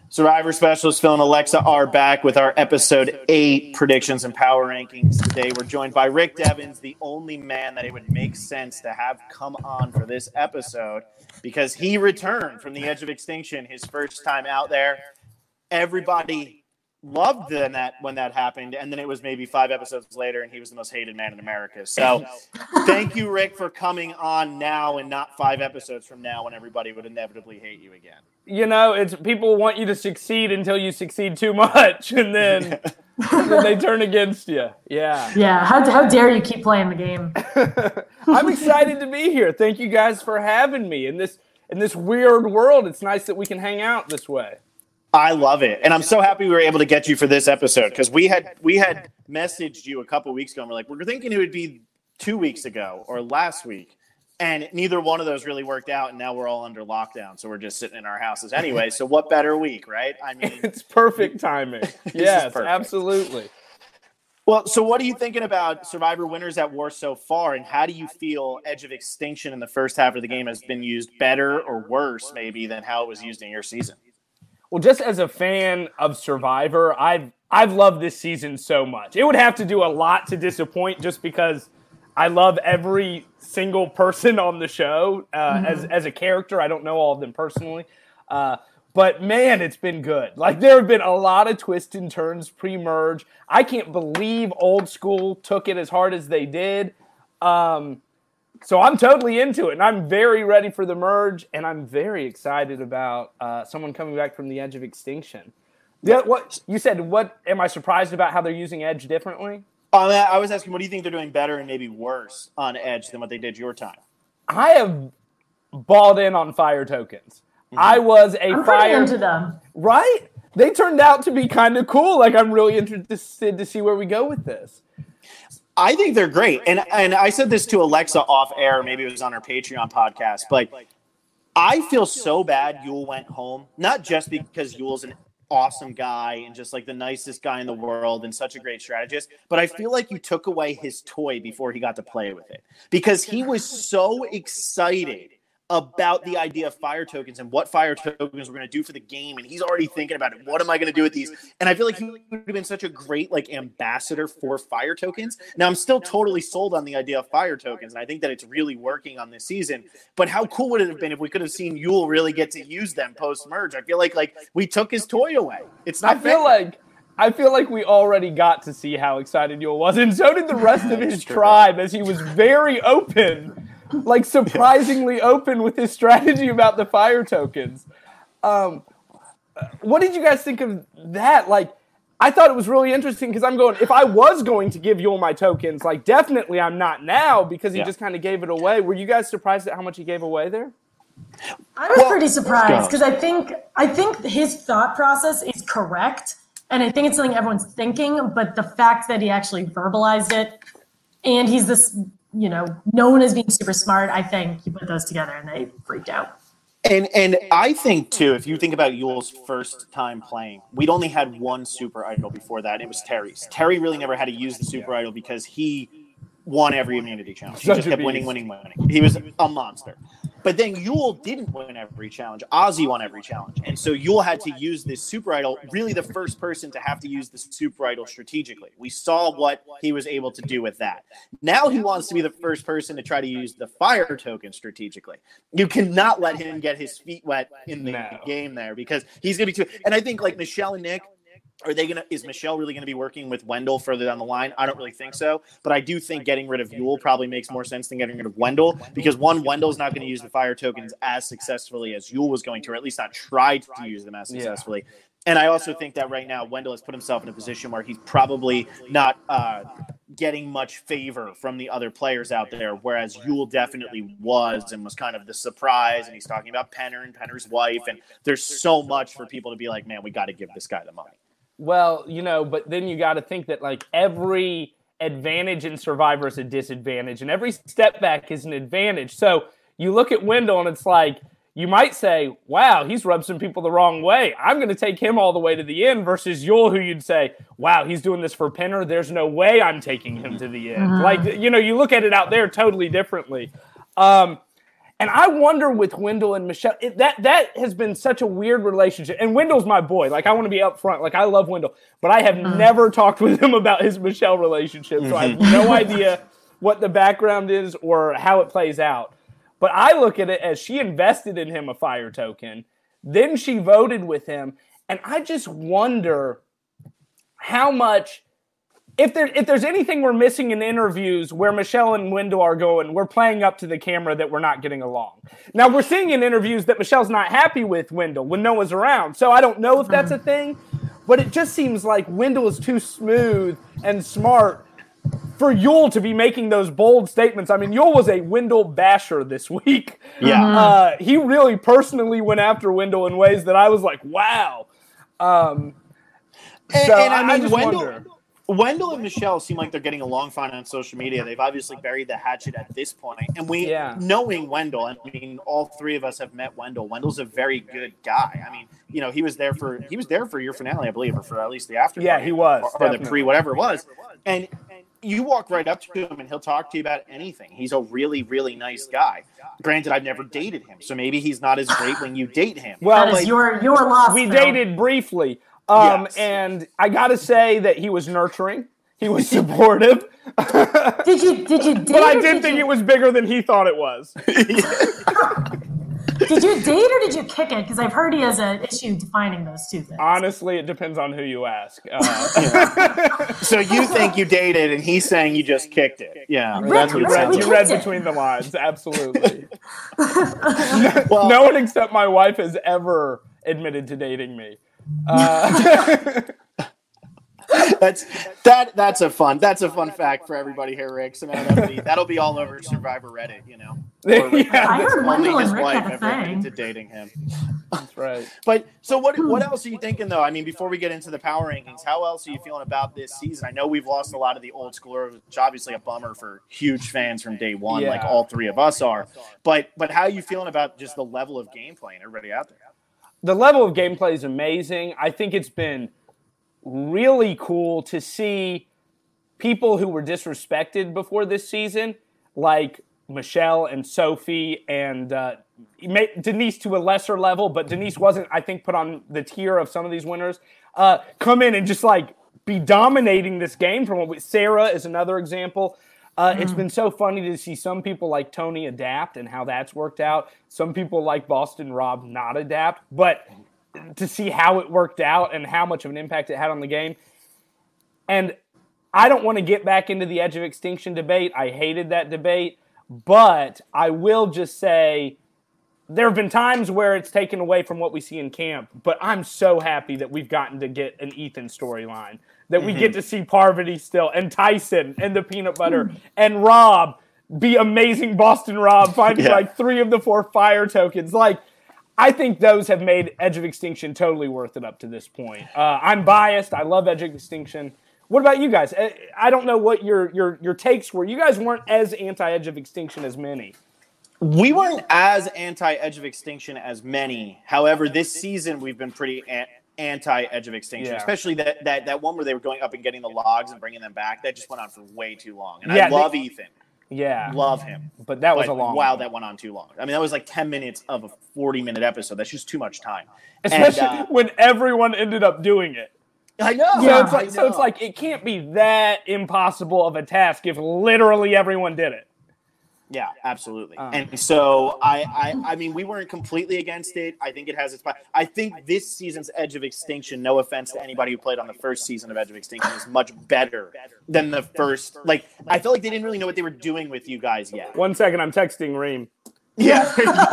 Survivor Specialist Phil and Alexa are back with our episode 8 predictions and power rankings. Today we're joined by Rick Devens, the only man that it would make sense to have come on for this episode because he returned from the edge of extinction his first time out there. Everybody loved when that happened, and then it was maybe 5 episodes later and he was the most hated man in America. So thank you, Rick, for coming on now and not 5 episodes from now when everybody would inevitably hate you again. You know, it's people want you to succeed until you succeed too much, and then, then they turn against you. Yeah. Yeah. How dare you keep playing the game? I'm excited to be here. Thank you guys for having me in this weird world. It's nice that we can hang out this way. I love it. And I'm so happy we were able to get you for this episode because we had messaged you a couple weeks ago and we're like, we're thinking it would be 2 weeks ago or last week. And neither one of those really worked out. And now we're all under lockdown. So we're just sitting in our houses anyway. So what better week, right? I mean, it's perfect timing. Yes, absolutely. Well, so what are you thinking about Survivor Winners at War so far? And how do you feel Edge of Extinction in the first half of the game has been used better or worse maybe than how it was used in your season? Well, just as a fan of Survivor, I've loved this season so much. It would have to do a lot to disappoint just because I love every single person on the show as a character. I don't know all of them personally. But, man, it's been good. Like, there have been a lot of twists and turns pre-merge. I can't believe Old School took it as hard as they did. So I'm totally into it, and I'm very ready for the merge, and I'm very excited about someone coming back from the Edge of Extinction. Yeah, what you said? What am I surprised about how they're using Edge differently? I was asking, what do you think they're doing better and maybe worse on Edge than what they did your time? I have balled in on fire tokens. Mm-hmm. I was I'm pretty into them. Right? They turned out to be kind of cool. Like, I'm really interested to see where we go with this. I think they're great. And I said this to Alexa off air, maybe it was on our Patreon podcast, but I feel so bad Yul went home, not just because Yul's an awesome guy and just like the nicest guy in the world and such a great strategist, but I feel like you took away his toy before he got to play with it because he was so excited about the idea of fire tokens and what fire tokens we're going to do for the game. And he's already thinking about it. What am I going to do with these? And I feel like he would have been such a great like ambassador for fire tokens. Now I'm still totally sold on the idea of fire tokens. And I think that it's really working on this season, but how cool would it have been if we could have seen Yul really get to use them post merge? I feel like we took his toy away. It's not I feel like we already got to see how excited Yul was. And so did the rest of his tribe as he was very open, like surprisingly open with his strategy about the fire tokens. What did you guys think of that? Like, I thought it was really interesting because I'm going, if I was going to give Yul my tokens, like definitely I'm not now because he just kind of gave it away. Were you guys surprised at how much he gave away there? I was pretty surprised because I think his thought process is correct. And I think it's something everyone's thinking, but the fact that he actually verbalized it and he's this, known as being super smart, I think he put those together and they freaked out. And I think, too, if you think about Yul's first time playing, we'd only had one super idol before that. And it was Terry's. Terry really never had to use the super idol because he won every immunity challenge. He just kept winning. He was a monster. But then Yul didn't win every challenge. Ozzy won every challenge. And so Yul had to use this super idol, really the first person to have to use the super idol strategically. We saw what he was able to do with that. Now he wants to be the first person to try to use the fire token strategically. You cannot let him get his feet wet in the game there because he's going to be too – and I think like Michelle and Nick, is Michelle really going to be working with Wendell further down the line? I don't really think so. But I do think getting rid of Yul probably makes more sense than getting rid of Wendell because Wendell's not going to use the fire tokens as successfully as Yul was going to, or at least not try to use them as successfully. And I also think that right now Wendell has put himself in a position where he's probably not getting much favor from the other players out there, whereas Yul definitely was and was kind of the surprise. And he's talking about Penner and Penner's wife. And there's so much for people to be like, man, we got to give this guy the money. Well, but then you got to think that like every advantage in Survivor is a disadvantage and every step back is an advantage. So you look at Wendell and it's like, you might say, wow, he's rubbed some people the wrong way. I'm going to take him all the way to the end versus Yul, who you'd say, wow, he's doing this for Penner. There's no way I'm taking him to the end. Like, you look at it out there totally differently. And I wonder with Wendell and Michelle, that has been such a weird relationship. And Wendell's my boy. Like, I want to be upfront. Like, I love Wendell. But I have never talked with him about his Michelle relationship. So I have no idea what the background is or how it plays out. But I look at it as she invested in him a fire token. Then she voted with him. And I just wonder how much... If there's anything we're missing in interviews where Michelle and Wendell are going, we're playing up to the camera that we're not getting along. Now, we're seeing in interviews that Michelle's not happy with Wendell when Noah's around. So I don't know if that's a thing, but it just seems like Wendell is too smooth and smart for Yul to be making those bold statements. I mean, Yul was a Wendell basher this week. Yeah. He really personally went after Wendell in ways that I was like, wow. And I just wonder. Wendell and Michelle seem like they're getting along fine on social media. They've obviously buried the hatchet at this point. And knowing Wendell, I mean, all three of us have met Wendell. Wendell's a very good guy. I mean, you know, he was there for your finale, I believe, or for at least the after. Yeah, he was. Or the pre, whatever it was. And you walk right up to him and he'll talk to you about anything. He's a really, really nice guy. Granted, I've never dated him, so maybe he's not as great when you date him. Well, that is your loss. We dated briefly. Yes. And I got to say that he was nurturing. He was supportive. Did you date? But I did think it was bigger than he thought it was. Did you date or did you kick it? Because I've heard he has an issue defining those two things. Honestly, it depends on who you ask. So you think you dated, and he's saying you just kicked it. Yeah, that's what it sounds like. You read between the lines, absolutely. No one except my wife has ever admitted to dating me. That's a fun fact for everybody here, Rick. So that'll be all over Survivor Reddit, you know. I heard Wendell and Rick wife had a ever admitted thing. to dating him. That's right. But so what else are you thinking though? I mean, before we get into the power rankings, how else are you feeling about this season? I know we've lost a lot of the old schoolers, which is obviously a bummer for huge fans from day one, like all three of us are. But how are you feeling about just the level of gameplay and everybody out there? The level of gameplay is amazing. I think it's been really cool to see people who were disrespected before this season, like Michelle and Sophie and Denise to a lesser level, but Denise wasn't, I think, put on the tier of some of these winners, come in and just like be dominating this game. Sarah is another example. It's been so funny to see some people like Tony adapt and how that's worked out. Some people like Boston Rob not adapt, but to see how it worked out and how much of an impact it had on the game. And I don't want to get back into the Edge of Extinction debate. I hated that debate, but I will just say there have been times where it's taken away from what we see in camp, but I'm so happy that we've gotten to get an Ethan storyline, that we get to see Parvati still, and Tyson, and the peanut butter, and Rob be amazing Boston Rob, finding like 3 of the 4 fire tokens. Like, I think those have made Edge of Extinction totally worth it up to this point. I'm biased. I love Edge of Extinction. What about you guys? I don't know what your takes were. You guys weren't as anti-Edge of Extinction as many. We weren't as anti-Edge of Extinction as many. However, this season we've been pretty anti-Edge of Extinction, especially that one where they were going up and getting the logs and bringing them back. That just went on for way too long. And I love Ethan. Yeah. Love him. But that was a long one. That went on too long. I mean, that was like 10 minutes of a 40-minute episode. That's just too much time. Especially when everyone ended up doing it. I know. So it's like it can't be that impossible of a task if literally everyone did it. Yeah, absolutely. And so I mean, we weren't completely against it. I think it has its. I think this season's Edge of Extinction, no offense to anybody who played on the first season of Edge of Extinction, is much better than the first. Like, I felt like they didn't really know what they were doing with you guys yet. 1 second, I'm texting Reem. Yeah,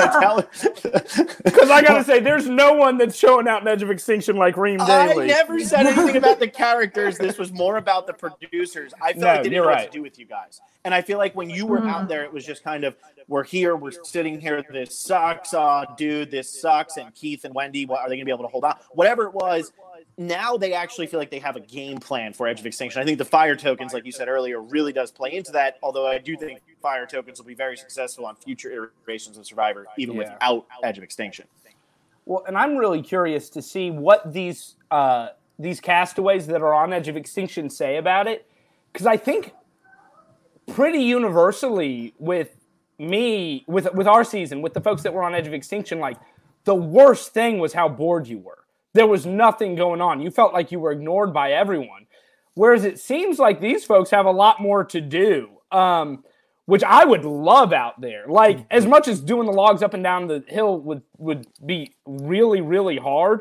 because I gotta say, there's no one that's showing out in Edge of Extinction like Reem Daly. I never said anything about the characters. This was more about the producers. I feel like they didn't know what to do with you guys. And I feel like when you were out there, it was just kind of, we're here, we're sitting here, this sucks, dude, this sucks, and Keith and Wendy, are they going to be able to hold on? Whatever it was, now they actually feel like they have a game plan for Edge of Extinction. I think the fire tokens, like you said earlier, really does play into that, although I do think fire tokens will be very successful on future iterations of Survivor, even without Edge of Extinction. Well, and I'm really curious to see what these castaways that are on Edge of Extinction say about it, because I think pretty universally with me with our season, with the folks that were on Edge of Extinction, like the worst thing was how bored you were. There was nothing going on. You felt like you were ignored by everyone. Whereas it seems like these folks have a lot more to do, which I would love out there. Like, as much as doing the logs up and down the hill would be really, really hard,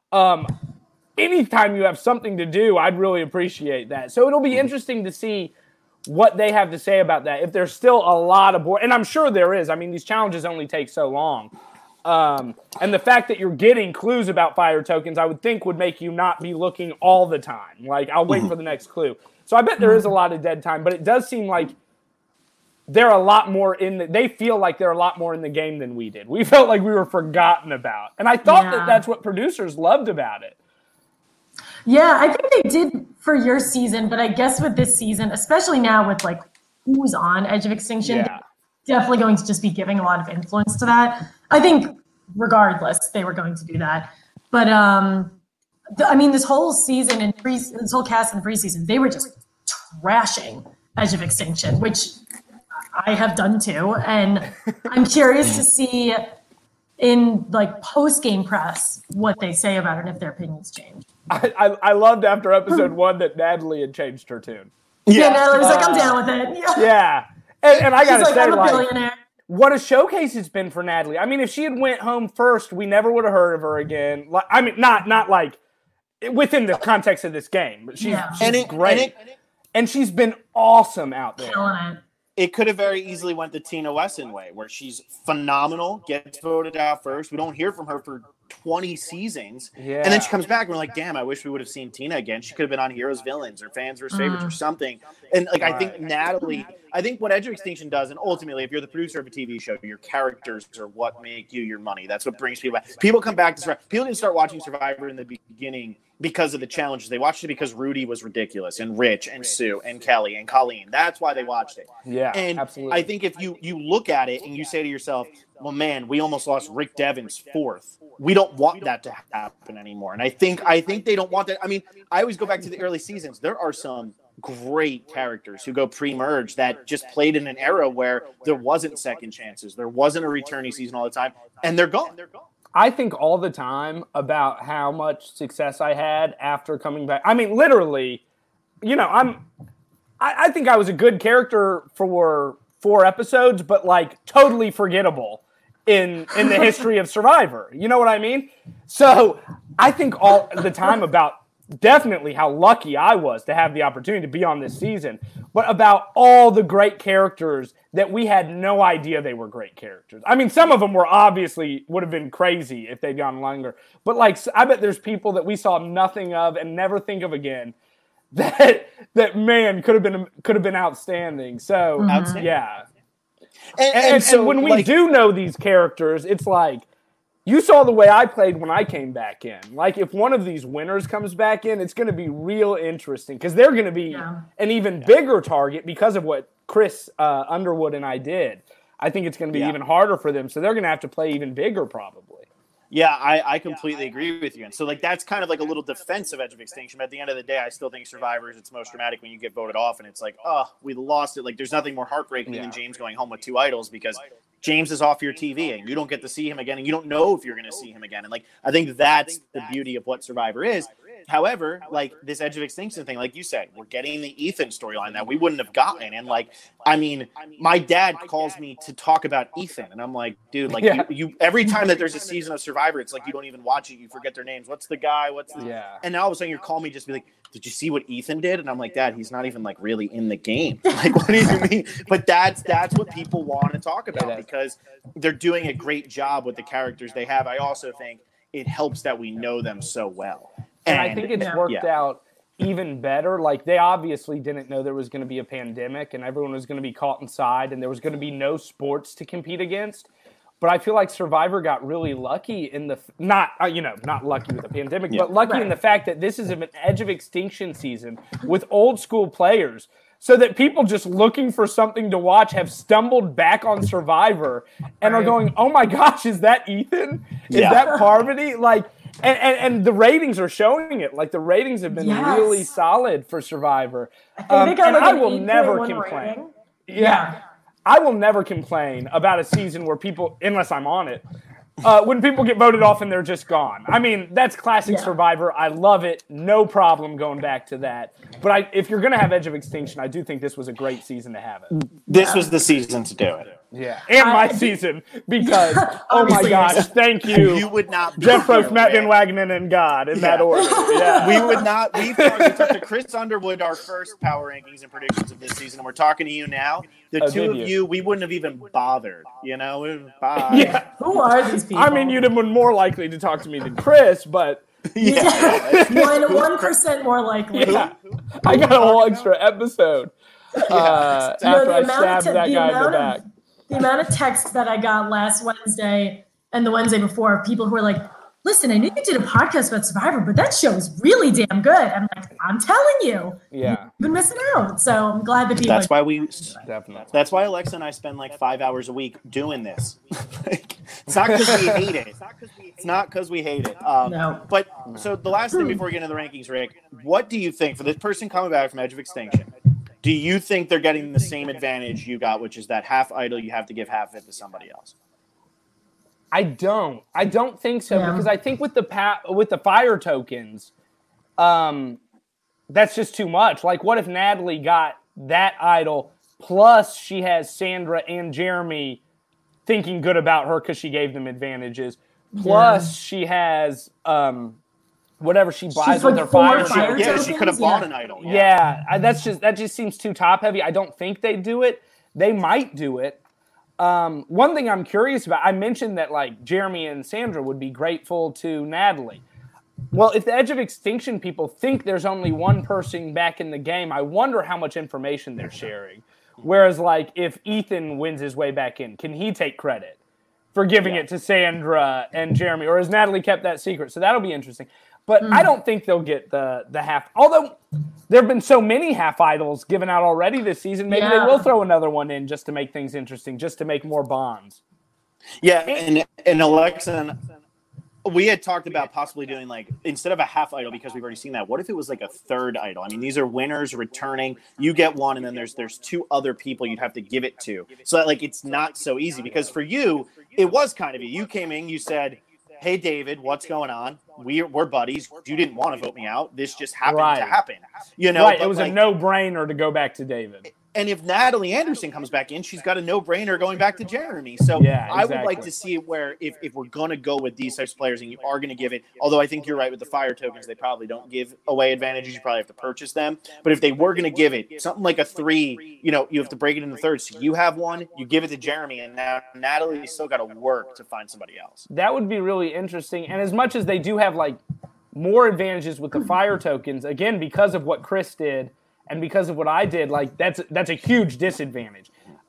anytime you have something to do, I'd really appreciate that. So it'll be interesting to see what they have to say about that. If there's still a lot of board, and I'm sure there is. I mean, these challenges only take so long. And the fact that you're getting clues about fire tokens, I would think would make you not be looking all the time. Like, I'll wait for the next clue. So I bet there is a lot of dead time, but it does seem like they're a lot more they feel like they're a lot more in the game than we did. We felt like we were forgotten about. And I thought that that's what producers loved about it. Yeah, I think they did for your season, but I guess with this season, especially now with like who's on Edge of Extinction, definitely going to just be giving a lot of influence to that. I think regardless, they were going to do that. But I mean, this whole season and this whole cast in the preseason, they were just trashing Edge of Extinction, which I have done too. And I'm curious to see in like post-game press what they say about it and if their opinions change. I loved after episode 1 that Natalie had changed her tune. Yeah, Natalie was like, I'm down with it. Yeah. And I gotta say, I'm a billionaire. What a showcase it's been for Natalie. I mean, if she had went home first, we never would have heard of her again. I mean, not like within the context of this game, but she's great. And she's been awesome out there. Killing it. It could have very easily went the Tina Wesson way, where she's phenomenal, gets voted out first. We don't hear from her for 20 seasons. Yeah. And then she comes back and we're like, damn, I wish we would have seen Tina again. She could have been on Heroes Villains or Fans vs. Favorites or something. And like, I think Natalie, I think what Edge of Extinction does, and ultimately, if you're the producer of a TV show, your characters are what make you your money. That's what brings people back. People come back to Survivor. People didn't start watching Survivor in the beginning because of the challenges. They watched it because Rudy was ridiculous, and Rich, and Sue, and Kelly, and Colleen. That's why they watched it. Yeah, and absolutely. I think if you look at it and you say to yourself, well, man, we almost lost Rick Devens fourth. We don't want that to happen anymore. And I think they don't want that. I mean, I always go back to the early seasons. There are some great characters who go pre-merge that just played in an era where there wasn't second chances. There wasn't a returnee season all the time, and they're gone. I think all the time about how much success I had after coming back. I mean, literally, you know, I think I was a good character for 4 episodes, but like totally forgettable in the history of Survivor. You know what I mean? So I think all the time about definitely how lucky I was to have the opportunity to be on this season, but about all the great characters that we had no idea they were great characters. I mean, some of them were obviously would have been crazy if they'd gone longer, but like, I bet there's people that we saw nothing of and never think of again that man could have been outstanding. So yeah. And so when we do know these characters, it's like, you saw the way I played when I came back in. Like, if one of these winners comes back in, it's going to be real interesting because they're going to be an even bigger target because of what Chris Underwood and I did. I think it's going to be even harder for them, so they're going to have to play even bigger probably. Yeah, I completely agree with you. And so, like, that's kind of like a little defense of Edge of Extinction. But at the end of the day, I still think Survivors, it's most dramatic when you get voted off and it's like, oh, we lost it. Like, there's nothing more heartbreaking than James going home with 2 idols because James is off your TV and you don't get to see him again and you don't know if you're going to see him again. And, like, I think that's the beauty of what Survivor is. However, like, this Edge of Extinction thing, like you said, we're getting the Ethan storyline that we wouldn't have gotten. And, like, I mean, my dad calls me to talk about Ethan. And I'm like, dude, like, you every time that there's a season of Survivor, it's like you don't even watch it. You forget their names. What's the guy? And now all of a sudden you're calling me just be like, did you see what Ethan did? And I'm like, Dad, he's not even, like, really in the game. Like, what do you mean? But that's what people want to talk about because they're doing a great job with the characters they have. I also think it helps that we know them so well. And I think it's worked out even better. Like, they obviously didn't know there was going to be a pandemic and everyone was going to be caught inside and there was going to be no sports to compete against. But I feel like Survivor got really lucky in the not lucky with the pandemic, but lucky in the fact that this is an Edge of Extinction season with old school players, so that people just looking for something to watch have stumbled back on Survivor and are going, "Oh my gosh, is that Ethan? Is that Parvati?" Like, and the ratings are showing it. Like, the ratings have been really solid for Survivor, I think and I will never complain. Yeah. I will never complain about a season where people, unless I'm on it, when people get voted off and they're just gone. I mean, that's classic Survivor. I love it. No problem going back to that. But if you're going to have Edge of Extinction, I do think this was a great season to have it. This was the season to do it. Yeah, and my season, because, oh my gosh, thank you. You would not be Jeffros, Matt Van Wagenen, and God in that order. Yeah. We would not. We talked to Chris Underwood, our first power rankings and predictions of this season, and we're talking to you now. The two of you, we wouldn't have even bothered, you know? Yeah. Who are these people? I mean, you'd have been more likely to talk to me than Chris, but... Yeah. 1% more likely. Yeah. I got a whole extra episode after I stabbed that guy in the back. The amount of texts that I got last Wednesday and the Wednesday before, people who were like, listen, I knew you did a podcast about Survivor, but that show is really damn good. I'm like, I'm telling you. Yeah. You've been missing out. So I'm glad that people That's why Alexa and I spend like 5 hours a week doing this. It's not because we hate it. It's not because we hate it. No. But so the last thing before we get into the rankings, Rick, what do you think for this person coming back from Edge of Extinction? Do you think they're getting the same advantage you got, which is that half idol, you have to give half of it to somebody else? I don't think so, because I think with the fire tokens, that's just too much. Like, what if Natalie got that idol plus she has Sandra and Jeremy thinking good about her because she gave them advantages, plus she has whatever she buys with her fire tokens. Yeah, she could have bought an idol. Yeah, that just seems too top heavy. I don't think they do it. They might do it. One thing I'm curious about, I mentioned that like Jeremy and Sandra would be grateful to Natalie. Well, if the Edge of Extinction people think there's only one person back in the game, I wonder how much information they're sharing. Whereas like if Ethan wins his way back in, can he take credit for giving it to Sandra and Jeremy, or has Natalie kept that secret? So that'll be interesting. But I don't think they'll get the half. Although there have been so many half idols given out already this season, maybe they will throw another one in just to make things interesting, just to make more bonds. Yeah, and Alexa, we had talked about possibly doing like, instead of a half idol, because we've already seen that, what if it was like a third idol? I mean, these are winners returning. You get one, and then there's two other people you'd have to give it to. So that, like, it's not so easy, because for you, it was kind of you came in, you said, hey, David, what's going on? We're buddies. You didn't want to vote me out. This just happened to happen. You know, it was like, a no-brainer to go back to David. And if Natalie Anderson comes back in, she's got a no-brainer going back to Jeremy. So I would like to see it where if we're going to go with these types of players and you are going to give it, although I think you're right with the fire tokens, they probably don't give away advantages. You probably have to purchase them. But if they were going to give it, something like a 3, you know, you have to break it into thirds. So you have one, you give it to Jeremy, and now Natalie's still got to work to find somebody else. That would be really interesting. And as much as they do have, like, more advantages with the fire tokens, again, because of what Chris did, and because of what I did, like that's a huge disadvantage.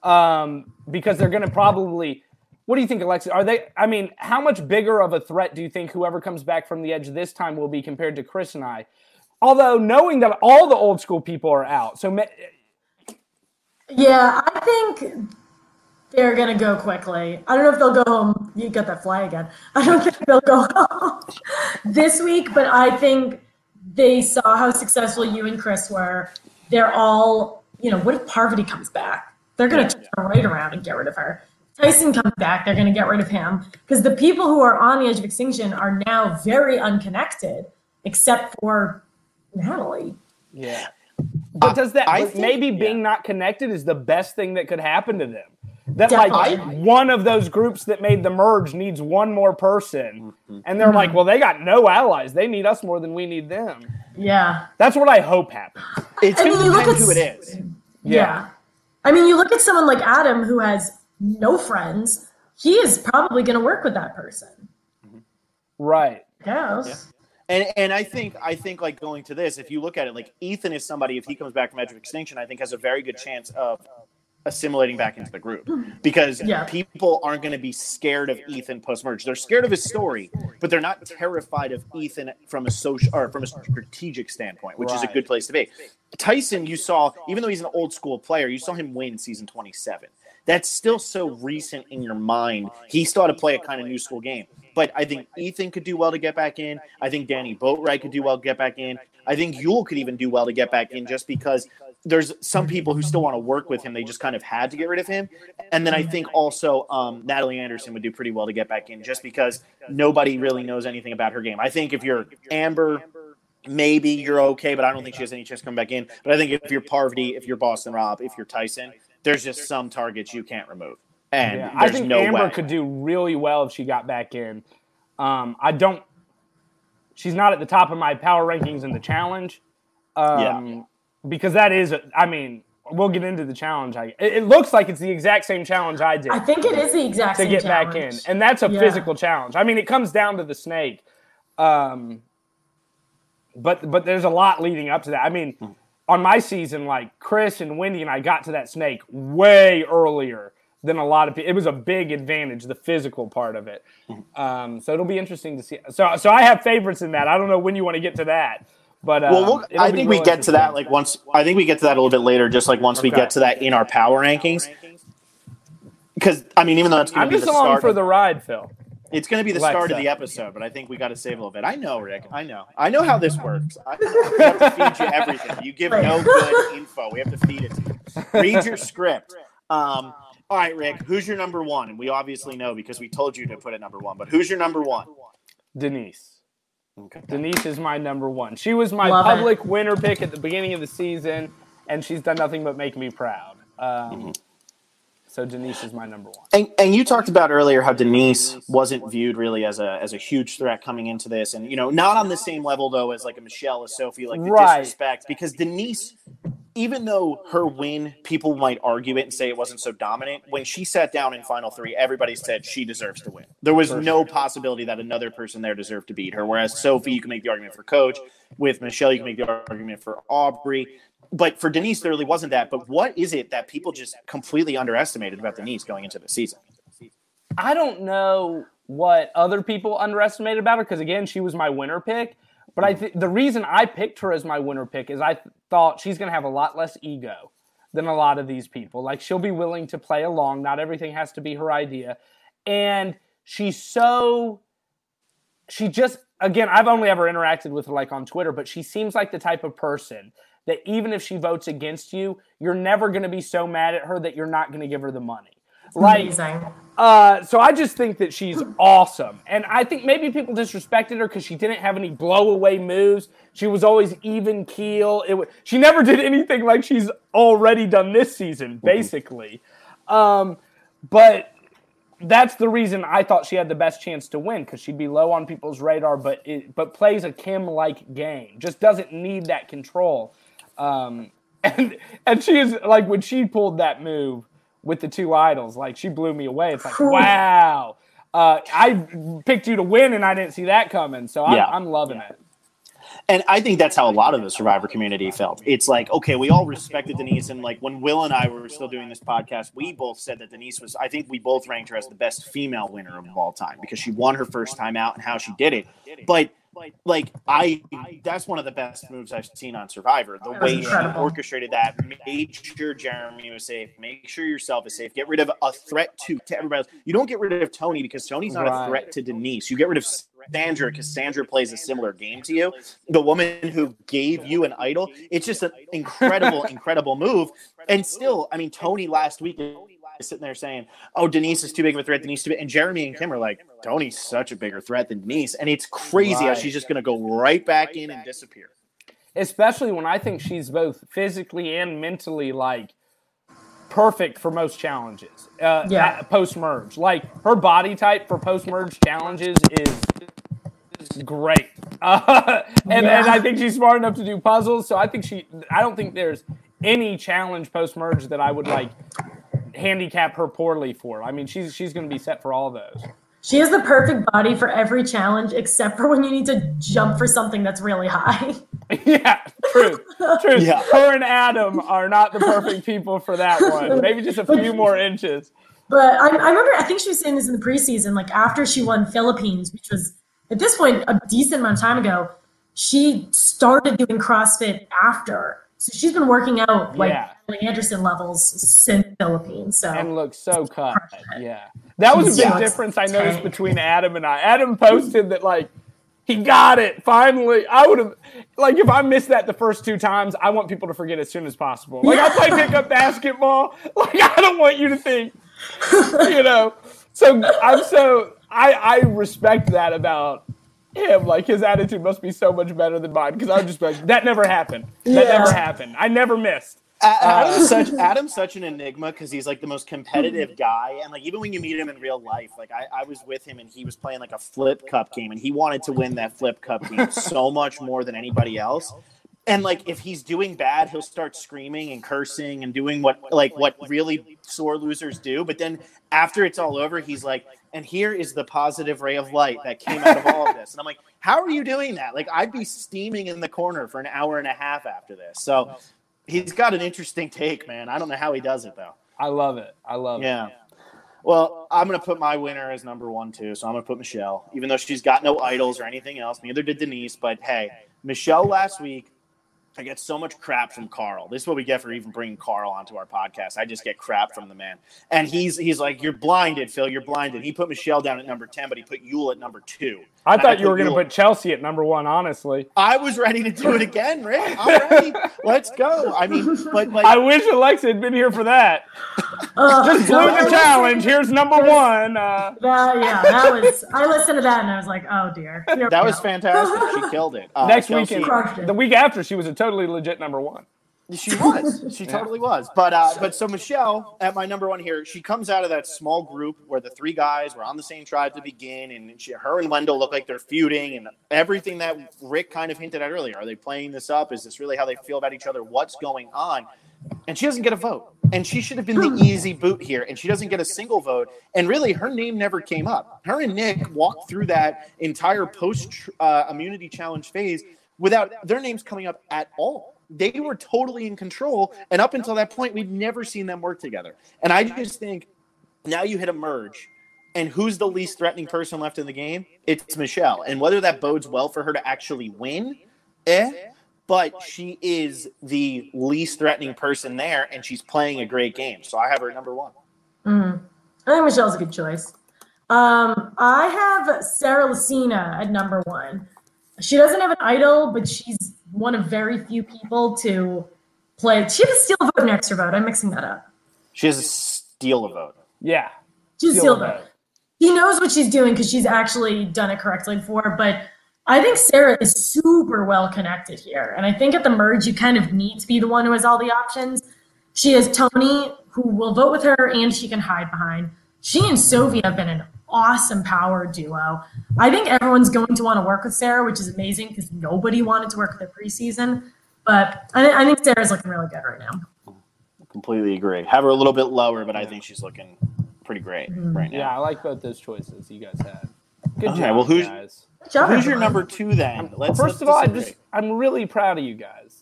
Because they're going to probably – what do you think, Alexa? Are they – I mean, how much bigger of a threat do you think whoever comes back from the Edge this time will be compared to Chris and I? Although knowing that all the old school people are out. So yeah, I think they're going to go quickly. I don't know if they'll go home. You got that fly again. I don't think they'll go home this week, but I think they saw how successful you and Chris were. They're all, you know, what if Parvati comes back? They're going to turn right around and get rid of her. Tyson comes back, they're going to get rid of him. Because the people who are on the Edge of Extinction are now very unconnected, except for Natalie. Yeah. But does that, being not connected is the best thing that could happen to them? That like one of those groups that made the merge needs one more person. And they're like, well, they got no allies. They need us more than we need them. Yeah. That's what I hope happens. It's going to depend who it is. Yeah. I mean, you look at someone like Adam who has no friends. He is probably going to work with that person. Right. Yes. Yeah. And I think like going to this, if you look at it, like Ethan is somebody, if he comes back from Edge of Extinction, I think has a very good chance of assimilating back into the group, because people aren't going to be scared of Ethan post-merge. They're scared of his story, but they're not terrified of Ethan from a social or from a strategic standpoint, which is a good place to be. Tyson, you saw, even though he's an old school player, you saw him win season 27. That's still so recent in your mind. He still had to play a kind of new school game. But I think Ethan could do well to get back in. I think Danny Boatwright could do well to get back in. I think Yul could even do well to get back in, just because there's some people who still want to work with him. They just kind of had to get rid of him. And then I think also Natalie Anderson would do pretty well to get back in just because nobody really knows anything about her game. I think if you're Amber, maybe you're okay, but I don't think she has any chance coming back in. But I think if you're Parvati, if you're Boston Rob, if you're Tyson, there's just some targets you can't remove. And I think no Amber way. could do really well if she got back in. She's not at the top of my power rankings in the challenge. Because that is, we'll get into the challenge. It looks like it's the exact same challenge I did. I think it is the exact same to get challenge. back in. And that's a physical challenge. I mean, it comes down to the snake. But there's a lot leading up to that. I mean, on my season, like Chris and Wendy and I got to that snake way earlier than a lot of people. It was a big advantage, the physical part of it. So it'll be interesting to see. So I have favorites in that. I don't know when you want to get to that. But I think we get to that I think we get to that a little bit later, just like once we get to that in our power rankings. Because even though it's going to be the start, I'm just along for the ride, Phil. It's going to be the start of the episode, but I think we got to save a little bit. I know, Rick. I know how this works. We have to feed you everything. You give no good info. We have to feed it to you. Read your script. All right, Rick. Who's your number one? And we obviously know because we told you to put it number one. But who's your number one? Denise. Okay. Denise is my number one. She was my public winner pick at the beginning of the season, and she's done nothing but make me proud. So Denise is my number one. And you talked about earlier how Denise wasn't viewed really as a huge threat coming into this, and not on the same level though as like a Michelle, a Sophie, like the disrespect. Because Denise, even though her win, people might argue it and say it wasn't so dominant. When she sat down in Final Three, everybody said she deserves to win. There was no possibility that another person there deserved to beat her. Whereas Sophie, you can make the argument for Coach. With Michelle, you can make the argument for Aubrey. But for Denise, there really wasn't that. But what is it that people just completely underestimated about Denise going into the season? I don't know what other people underestimated about her because, again, she was my winner pick. But the reason I picked her as my winner pick is I thought she's going to have a lot less ego than a lot of these people. Like, she'll be willing to play along. Not everything has to be her idea. And again, I've only ever interacted with her like on Twitter, but she seems like the type of person that even if she votes against you, you're never going to be so mad at her that you're not going to give her the money. Amazing. So I just think that she's awesome. And I think maybe people disrespected her because she didn't have any blow-away moves. She was always even keel. She never did anything like she's already done this season, basically. But that's the reason I thought she had the best chance to win, because she'd be low on people's radar, but plays a Kim-like game. Just doesn't need that control. And she is, like, when she pulled that move with the two idols, like, she blew me away. It's like, wow. I picked you to win, and I didn't see that coming. So I'm loving it. And I think that's how a lot of the Survivor community felt. It's like, okay, we all respected Denise. And like when Will and I were still doing this podcast, we both said that Denise was, I think we both ranked her as the best female winner of all time because she won her first time out and how she did it. But like that's one of the best moves I've seen on Survivor. The way she orchestrated that, made sure Jeremy was safe, make sure yourself is safe, get rid of a threat to everybody else. You don't get rid of Tony because Tony's not a threat to Denise. You get rid of Sandra because Sandra plays a similar game to you. The woman who gave you an idol. It's just an incredible move. And still, I mean, Tony last week is sitting there saying, oh, Denise is too big of a threat. Denise too big. And Jeremy and Kim are like, Tony's such a bigger threat than Denise. And it's crazy how she's just going to go right back in and disappear. Especially when I think she's both physically and mentally, like, perfect for most challenges. Post-merge. Like, her body type for post-merge challenges is great. And I think she's smart enough to do puzzles. So I don't think there's any challenge post-merge that I would, like, handicap her poorly for. I mean, she's going to be set for all those. She has the perfect body for every challenge except for when you need to jump for something that's really high. Yeah, true. Yeah. Her and Adam are not the perfect people for that one. Maybe just a few more inches. But I remember, I think she was saying this in the preseason, like after she won Philippines, which was at this point a decent amount of time ago, she started doing CrossFit after. So she's been working out like Ellie Anderson levels since Philippines. So and looks so cut. Yeah. That was a big difference I noticed between Adam and I. Adam posted that, like, He got it, finally. I would have, like, if I missed that the first 2 times, I want people to forget as soon as possible. Like, I play pickup basketball. Like, I don't want you to think, So I respect that about him. Like, his attitude must be so much better than mine, because I would just be like, that never happened. That never happened. I never missed. Adam's such an enigma because he's like the most competitive guy, and like even when you meet him in real life, like I was with him and he was playing like a flip cup game, and he wanted to win that flip cup game so much more than anybody else. And like if he's doing bad, he'll start screaming and cursing and doing what really sore losers do. But then after it's all over, he's like, and here is the positive ray of light that came out of all of this. And I'm like, how are you doing that? Like I'd be steaming in the corner for an hour and a half after this. So he's got an interesting take, man. I don't know how he does it, though. I love it. Yeah. Well, I'm going to put my winner as number 1, too. So I'm going to put Michelle, even though she's got no idols or anything else. Neither did Denise. But, hey, Michelle last week, I get so much crap from Carl. This is what we get for even bringing Carl onto our podcast. I just get crap from the man. And he's like, you're blinded, Phil. You're blinded. He put Michelle down at number 10, but he put Yul at number 2. I thought you were going to put Chelsea at number 1, honestly. I was ready to do it again, Rick. I'm ready. Let's go. I mean, but like, I wish Alexa had been here for that. Just blew the challenge. Here's number 1. That was. I listened to that and I was like, oh dear. That was fantastic. She killed it. Next weekend, the week after, she was a totally legit number 1. She was. She totally was. But so Michelle, at my number 1 here, she comes out of that small group where the 3 guys were on the same tribe to begin, and her and Wendell look like they're feuding, and everything that Rick kind of hinted at earlier. Are they playing this up? Is this really how they feel about each other? What's going on? And she doesn't get a vote. And she should have been the easy boot here, and she doesn't get a single vote. And really, her name never came up. Her and Nick walked through that entire post-immunity challenge phase without their names coming up at all. They were totally in control, and up until that point, we'd never seen them work together. And I just think now you hit a merge, and who's the least threatening person left in the game? It's Michelle. And whether that bodes well for her to actually win, but she is the least threatening person there, and she's playing a great game. So I have her at number 1. I think Michelle's a good choice. I have Sarah Lucina at number 1. She doesn't have an idol, but she's one of very few people to play. She has a steal a vote and extra vote. I'm mixing that up. She has a steal a vote. Yeah. She's steal a vote. She knows what she's doing because she's actually done it correctly before, but I think Sarah is super well connected here. And I think at the merge, you kind of need to be the one who has all the options. She has Tony, who will vote with her, and she can hide behind. She and Sophie have been an awesome power duo. I think everyone's going to want to work with Sarah, which is amazing because nobody wanted to work with her preseason. But I think Sarah's looking really good right now. Completely agree. Have her a little bit lower, but I think she's looking pretty great right now. Yeah, I like both those choices you guys had. Good job, well, guys. Who's your number 2 then? First of all, I'm really proud of you guys.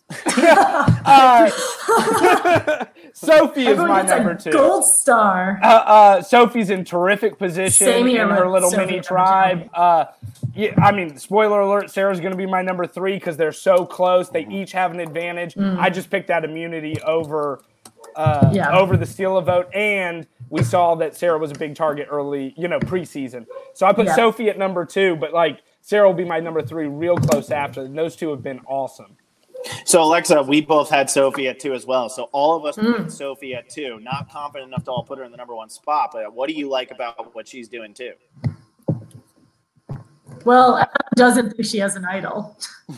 Sophie is my number 2. Gold star. Sophie's in terrific position in her little mini tribe. I mean, spoiler alert, Sarah's going to be my number 3 because they're so close. They each have an advantage. I just picked that immunity over the steal a vote, and we saw that Sarah was a big target early, preseason. So I put Sophie at number 2, but Sarah will be my number 3 real close after. And those 2 have been awesome. So, Alexa, we both had Sophie at 2 as well. So all of us put Sophie at 2. Not confident enough to all put her in the number 1 spot, but what do you like about what she's doing too? Well, Adam doesn't think she has an idol.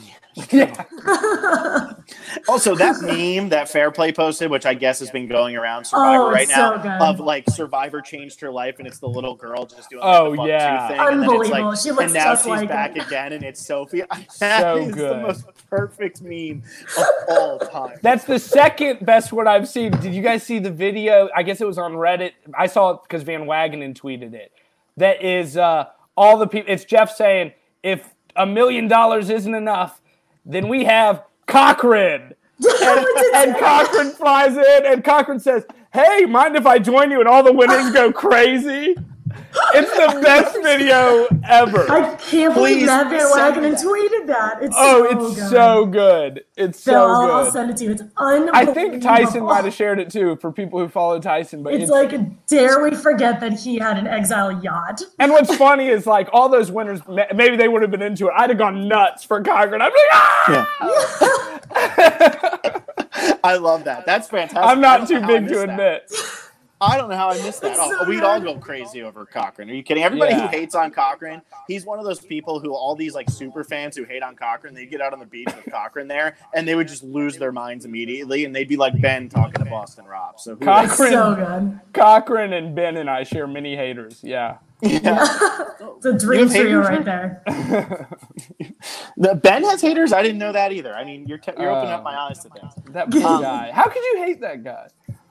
Also, that meme that Fair Play posted, which I guess has been going around Survivor right now, of Survivor changed her life, and it's the little girl just doing the fuck you thing. Unbelievable. And she looks and now just she's like back it. again, and it's Sophie. That is the most perfect meme of all time. That's the second best one I've seen. Did you guys see the video? I guess it was on Reddit. I saw it because Van Wagenen tweeted it. That is all the people. It's Jeff saying, if $1 million isn't enough, then we have Cochran. And Cochran flies in, and Cochran says, hey, mind if I join you? And all the winners go crazy. It's the best video ever. I can't believe Please that send Wagon me and that. tweeted that. It's So good. It's so I'll good. send it to you. It's unbelievable. I think Tyson might have shared it too for people who follow Tyson. But It's like, dare we forget that he had an exile yacht? and what's funny is like all those winners, maybe they would have been into it. I'd have gone nuts for Cochran. I'd be like, ah! Yeah. I love that. That's fantastic. I'm I not don't too know how I big to missed that. admit. I don't know how I missed that. So We'd all good. go crazy over Cochran. Are you kidding? Everybody Yeah. who hates on Cochran, he's one of those people who all these like super fans who hate on Cochran, they get out on the beach with Cochran there, and they would just lose their minds immediately, and they'd be like Ben talking to Boston Rob. So who Cochran- is- So good. Cochran and Ben and I share many haters. Yeah. yeah. It's a dream have trio haters, right there. Ben has haters. I didn't know that either. I mean, you're opening up my eyes to things. That poor guy. How could you hate that guy?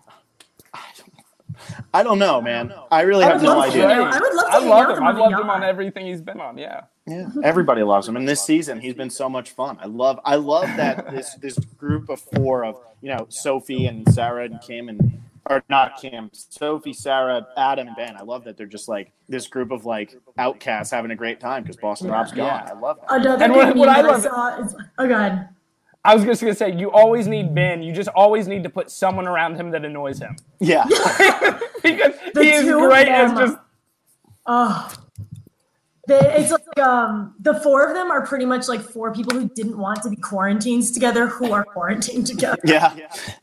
I don't know, man. I really I have would no love to idea. hang out. I would love to I hang love out with him. him I've on loved the him on yacht. everything he's been on. Yeah. Yeah, everybody loves him, and this season he's been so much fun. I love that this group of four of Sophie and Sarah and Kim Sophie, Sarah, Adam, and Ben. I love that they're just like this group of like outcasts having a great time because Boston Rob's gone. Yeah. I love that. Another And good what meme I that I love- saw is, oh god, I was just going to say, you always need Ben. You just always need to put someone around him that annoys him. Yeah, Because The he is two of great as them. just. it's like the four of them are pretty much like four people who didn't want to be quarantined together who are quarantined together. yeah,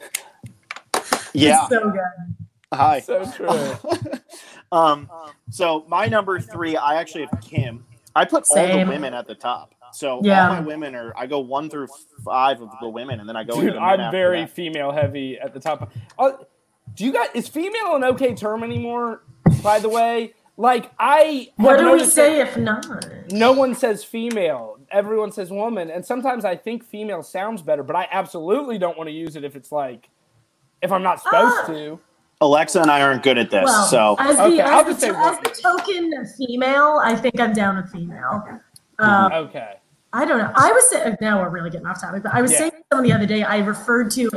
yeah. It's so good. Hi. So true. So my number 3, I actually have Kim. I put all Same. the women at the top. So Yeah. all my women I go 1 through 5 of the women, and then I go Dude, into the men I'm after very that. female heavy at the top. Do you guys, is female an okay term anymore, by the way? Like, What do we noticed say that if not? no one says female. Everyone says woman. And sometimes I think female sounds better, but I absolutely don't want to use it if it's like, if I'm not supposed to. Alexa and I aren't good at this, Well, so as the, Okay, I'll as, just the, say as woman. the token female, I think I'm down with female. Okay. I don't know. I was saying, now we're really getting off topic, but I was Yeah. saying to someone the other day, I referred to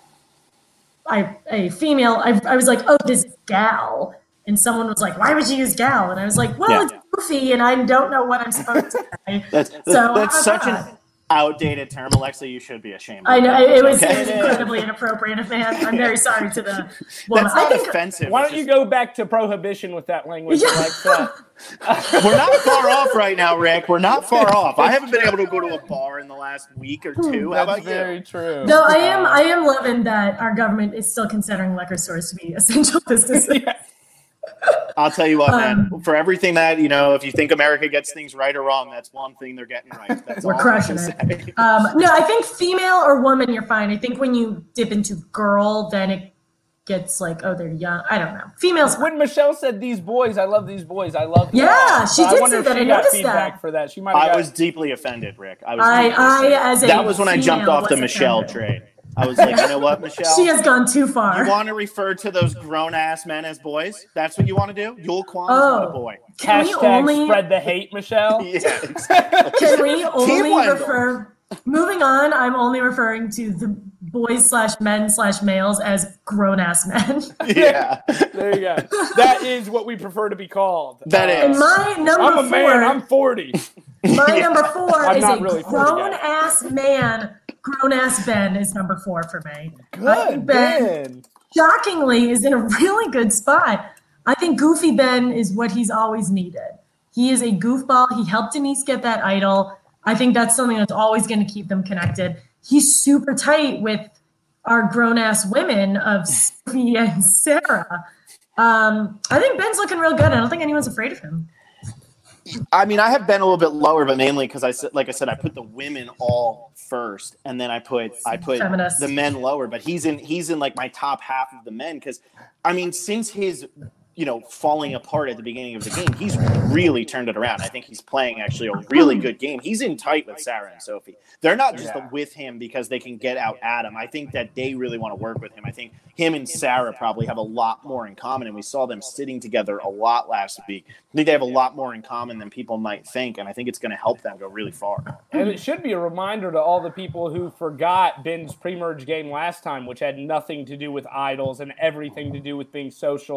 a female. I was like, oh, this gal. And someone was like, why would you use gal? And I was like, well, Yeah. it's goofy and I don't know what I'm supposed to say. that's So, such I'm an outdated term, Alexa. You should be ashamed. I of know that. it was Okay? incredibly inappropriate, man. I'm very sorry to the woman. That's I not think offensive. Why It's don't you just- go back to prohibition with that language, Yeah. Alexa? We're not far off right now, Rick. We're not far off. I haven't been able to go to a bar in the last week or 2. How That's about very you? true. though I am loving that our government is still considering liquor stores to be essential businesses. Yeah. I'll tell you what, man. For everything that if you think America gets things right or wrong, that's one thing they're getting right. That's We're all crushing I can it. say. No, I think female or woman, you're fine. I think when you dip into girl, then it gets like, oh, they're young. I don't know. Females. When Michelle said these boys, I love these boys, I love them. Yeah, she I did wonder say if that. she I got noticed feedback that. for that. She might have I got, was deeply offended, Rick. I was deeply I offended. as a That was when I jumped female off the was Michelle offended. trade. I was like, you know what, Michelle? She has gone too far. You want to refer to those grown-ass men as boys? That's what you want to do? Yul Kwan is not a boy. Can we hashtag only spread the hate, Michelle. Yeah, exactly. can we only Wendell. refer? Moving on, I'm only referring to the boys/men/males as grown ass men. Yeah, There you go. That is what we prefer to be called. that And is. my number I'm a man. 4. I'm 40. My number 4 I'm is not a really 40 yet. grown ass man. Grown ass Ben is number 4 for me. I Good, think Ben, shockingly, is in a really good spot. I think Goofy Ben is what he's always needed. He is a goofball. He helped Denise get that idol. I think that's something that's always going to keep them connected. He's super tight with our grown-ass women of Sophie and Sarah. I think Ben's looking real good. I don't think anyone's afraid of him. I mean, I have been a little bit lower, but mainly because I said, I put the women all first, and then I put Feminist. the men lower. But he's in like my top half of the men because, I mean, since his falling apart at the beginning of the game, he's really turned it around. I think he's playing actually a really good game. He's in tight with Sarah and Sophie. They're not just with him because they can get out Adam. I think that they really want to work with him. I think him and Sarah probably have a lot more in common, and we saw them sitting together a lot last week. I think they have a lot more in common than people might think, and I think it's going to help them go really far. And it should be a reminder to all the people who forgot Ben's pre-merge game last time, which had nothing to do with idols and everything to do with being social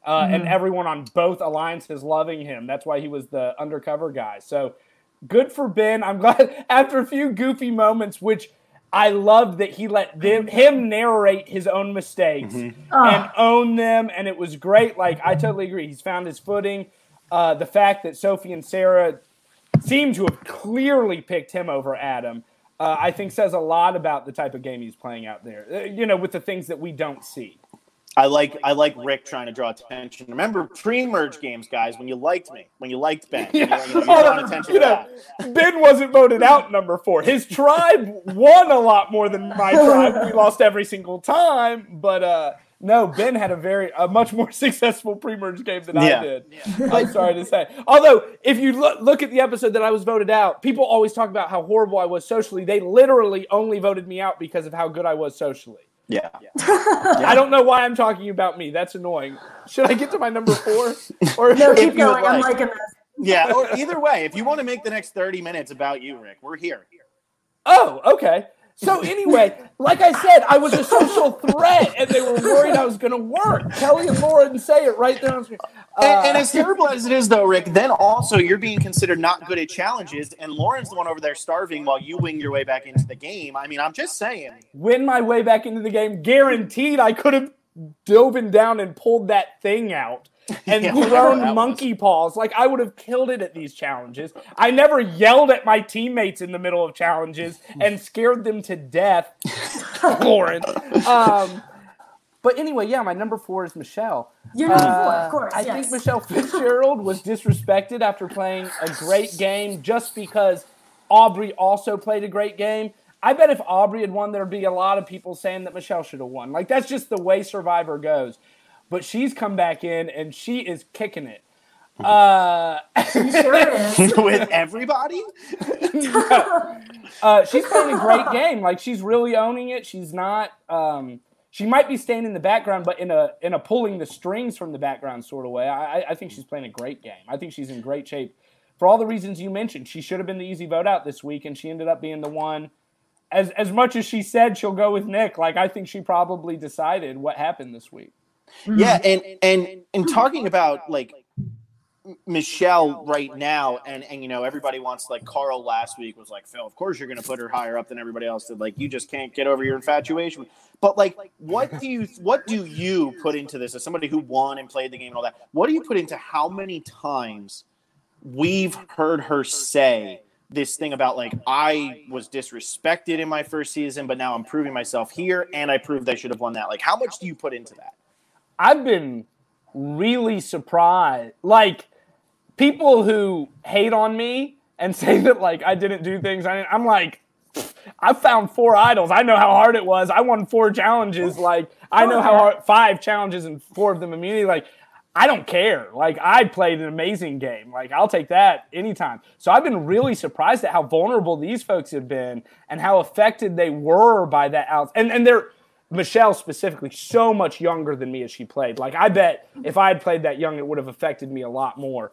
and everyone on both alliances loving him. That's why he was the undercover guy. So good for Ben. I'm glad after a few goofy moments, which I loved that he let him narrate his own mistakes and own them, and it was great. Like, I totally agree. He's found his footing. The fact that Sophie and Sarah seem to have clearly picked him over Adam, I think says a lot about the type of game he's playing out there, with the things that we don't see. I like Rick trying to draw attention. Remember pre-merge games, guys, when you liked me, when you liked Ben. You're drawing attention to that. Ben wasn't voted out number 4. His tribe won a lot more than my tribe. We lost every single time, but no, Ben had a much more successful pre-merge game than I did. Yeah. I'm sorry to say. Although, if you look at the episode that I was voted out, people always talk about how horrible I was socially. They literally only voted me out because of how good I was socially. Yeah. I don't know why I'm talking about me. That's annoying. Should I get to my number 4? Or no, keep going. I'm liking this. Yeah, or either way, if you want to make the next 30 minutes about you, Rick, we're here. Oh, okay. So anyway, like I said, I was a social threat, and they were worried I was going to work. Kelly and Lauren say it right there on screen. And as terrible as it is, though, Rick, then also you're being considered not good at challenges, and Lauren's the one over there starving while you wing your way back into the game. I mean, I'm just saying. Win my way back into the game, guaranteed I could have dove down and pulled that thing out. And thrown monkey paws. Like, I would have killed it at these challenges. I never yelled at my teammates in the middle of challenges and scared them to death. Lauren. But anyway, yeah, my number 4 is Michelle. Your number 4, of course. I think Michelle Fitzgerald was disrespected after playing a great game just because Aubrey also played a great game. I bet if Aubrey had won, there'd be a lot of people saying that Michelle should have won. Like, that's just the way Survivor goes. But she's come back in, and she is kicking it. She sure is. With everybody? She's playing a great game. Like, she's really owning it. She's not she might be staying in the background, but in a pulling the strings from the background sort of way. I think she's playing a great game. I think she's in great shape. For all the reasons you mentioned, she should have been the easy vote out this week, and she ended up being the one. As much as she said she'll go with Nick, like, I think she probably decided what happened this week. Yeah, and talking about, like, Michelle right now, and everybody wants, like, Carl last week was like, Phil, of course you're going to put her higher up than everybody else did. Like, you just can't get over your infatuation. But, like, what do you put into this as somebody who won and played the game and all that? What do you put into how many times we've heard her say this thing about, like, I was disrespected in my first season, but now I'm proving myself here, and I proved I should have won that. Like, how much do you put into that? I've been really surprised. Like, people who hate on me and say that, like, I didn't do things. I'm like, I found 4 idols. I know how hard it was. I won 4 challenges. Like, I know how hard 5 challenges and 4 of them immunity. Like, I don't care. Like, I played an amazing game. Like, I'll take that anytime. So I've been really surprised at how vulnerable these folks have been and how affected they were by that. And they're, Michelle specifically, so much younger than me as she played. Like, I bet if I had played that young, it would have affected me a lot more.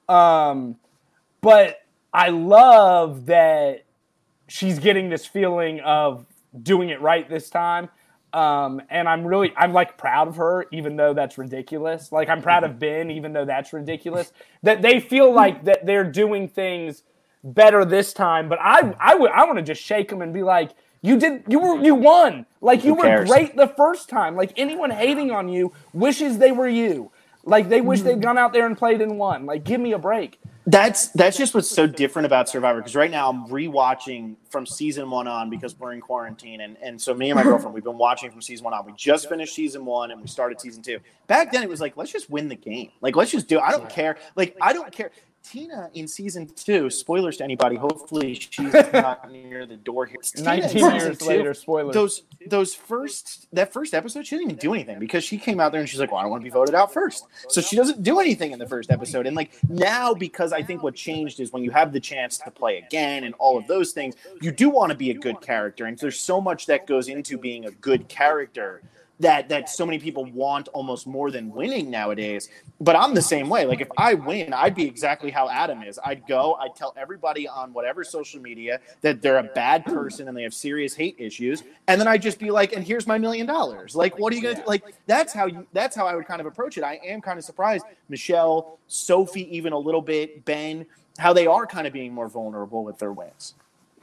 But I love that she's getting this feeling of doing it right this time. And I'm like proud of her, even though that's ridiculous. Like, I'm proud of Ben, even though that's ridiculous. That they feel like that they're doing things better this time. But I want to just shake them and be like, you won. Like, you were great the first time. Like, anyone hating on you wishes they were you. Like, they wish they'd gone out there and played and won. Like, give me a break. That's just what's so different about Survivor, because right now I'm rewatching from season 1 on because we're in quarantine. And so me and my girlfriend, we've been watching from season 1 on. We just finished season 1 and we started season 2. Back then it was like, let's just win the game. Like, let's just do it. I don't care. Like, I don't care. Tina in season 2, spoilers to anybody, hopefully she's not near the door here. 19 years later, spoilers. That first episode, she didn't even do anything because she came out there and she's like, well, I don't want to be voted out first. So she doesn't do anything in the first episode. And, like, now, because I think what changed is when you have the chance to play again and all of those things, you do want to be a good character. And there's so much that goes into being a good character that so many people want almost more than winning nowadays. But I'm the same way. Like, if I win, I'd be exactly how Adam is. I'd tell everybody on whatever social media that they're a bad person and they have serious hate issues, and then I'd just be like, and here's my $1 million. Like, what are you gonna do? Like, that's how I would kind of approach it. I am kind of surprised Michelle, Sophie, even a little bit, Ben, how they are kind of being more vulnerable with their wins.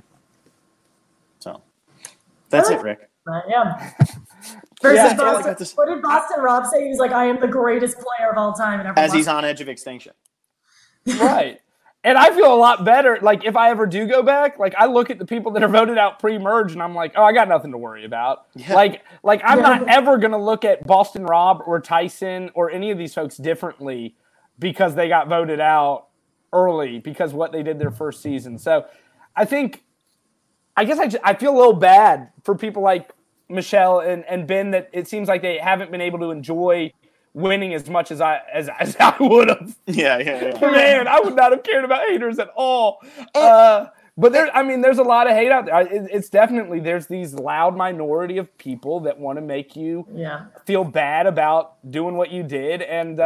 So that's it, Rick. Yeah. Versus Boston. What did Boston Rob say? He was like, I am the greatest player of all time. And as he's on edge of extinction. Right. And I feel a lot better. Like, if I ever do go back, like, I look at the people that are voted out pre-merge and I'm like, oh, I got nothing to worry about. Yeah. Like I'm not ever going to look at Boston Rob or Tyson or any of these folks differently because they got voted out early because what they did their first season. So I guess I feel a little bad for people like Michelle and Ben that it seems like they haven't been able to enjoy winning as much as I would have. Yeah. Man, I would not have cared about haters at all. But there's a lot of hate out there. It's definitely, there's these loud minority of people that want to make you feel bad about doing what you did. And,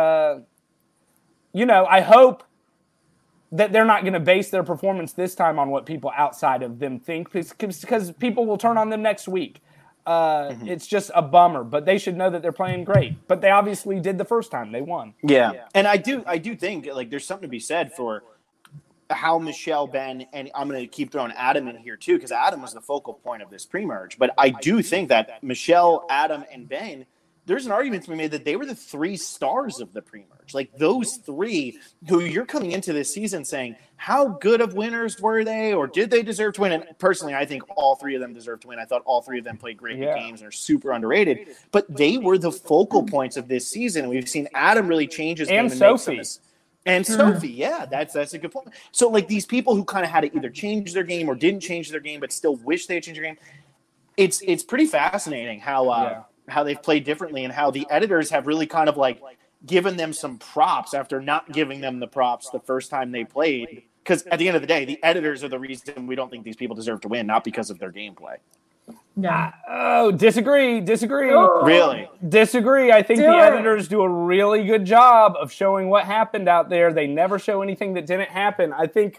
I hope that they're not going to base their performance this time on what people outside of them think, because people will turn on them next week. It's just a bummer, but they should know that they're playing great. But they obviously did the first time they won. Yeah. And I do think like there's something to be said for how Michelle, Ben, and I'm going to keep throwing Adam in here too, because Adam was the focal point of this pre-merge. But I do think that Michelle, Adam, and Ben, there's an argument to be made that they were the 3 stars of the pre-merge. Like, those 3 who you're coming into this season saying, how good of winners were they, or did they deserve to win? And personally, I think all 3 of them deserve to win. I thought all 3 of them played great games and are super underrated. But they were the focal points of this season. We've seen Adam really change his game. And Sophie, yeah, that's a good point. So, like, these people who kind of had to either change their game or didn't change their game but still wish they had changed their game, it's pretty fascinating how they've played differently and how the editors have really kind of like given them some props after not giving them the props the first time they played. Because at the end of the day, the editors are the reason we don't think these people deserve to win, not because of their gameplay. Yeah. Disagree. Oh. Really? Disagree. I think the editors do a really good job of showing what happened out there. They never show anything that didn't happen. I think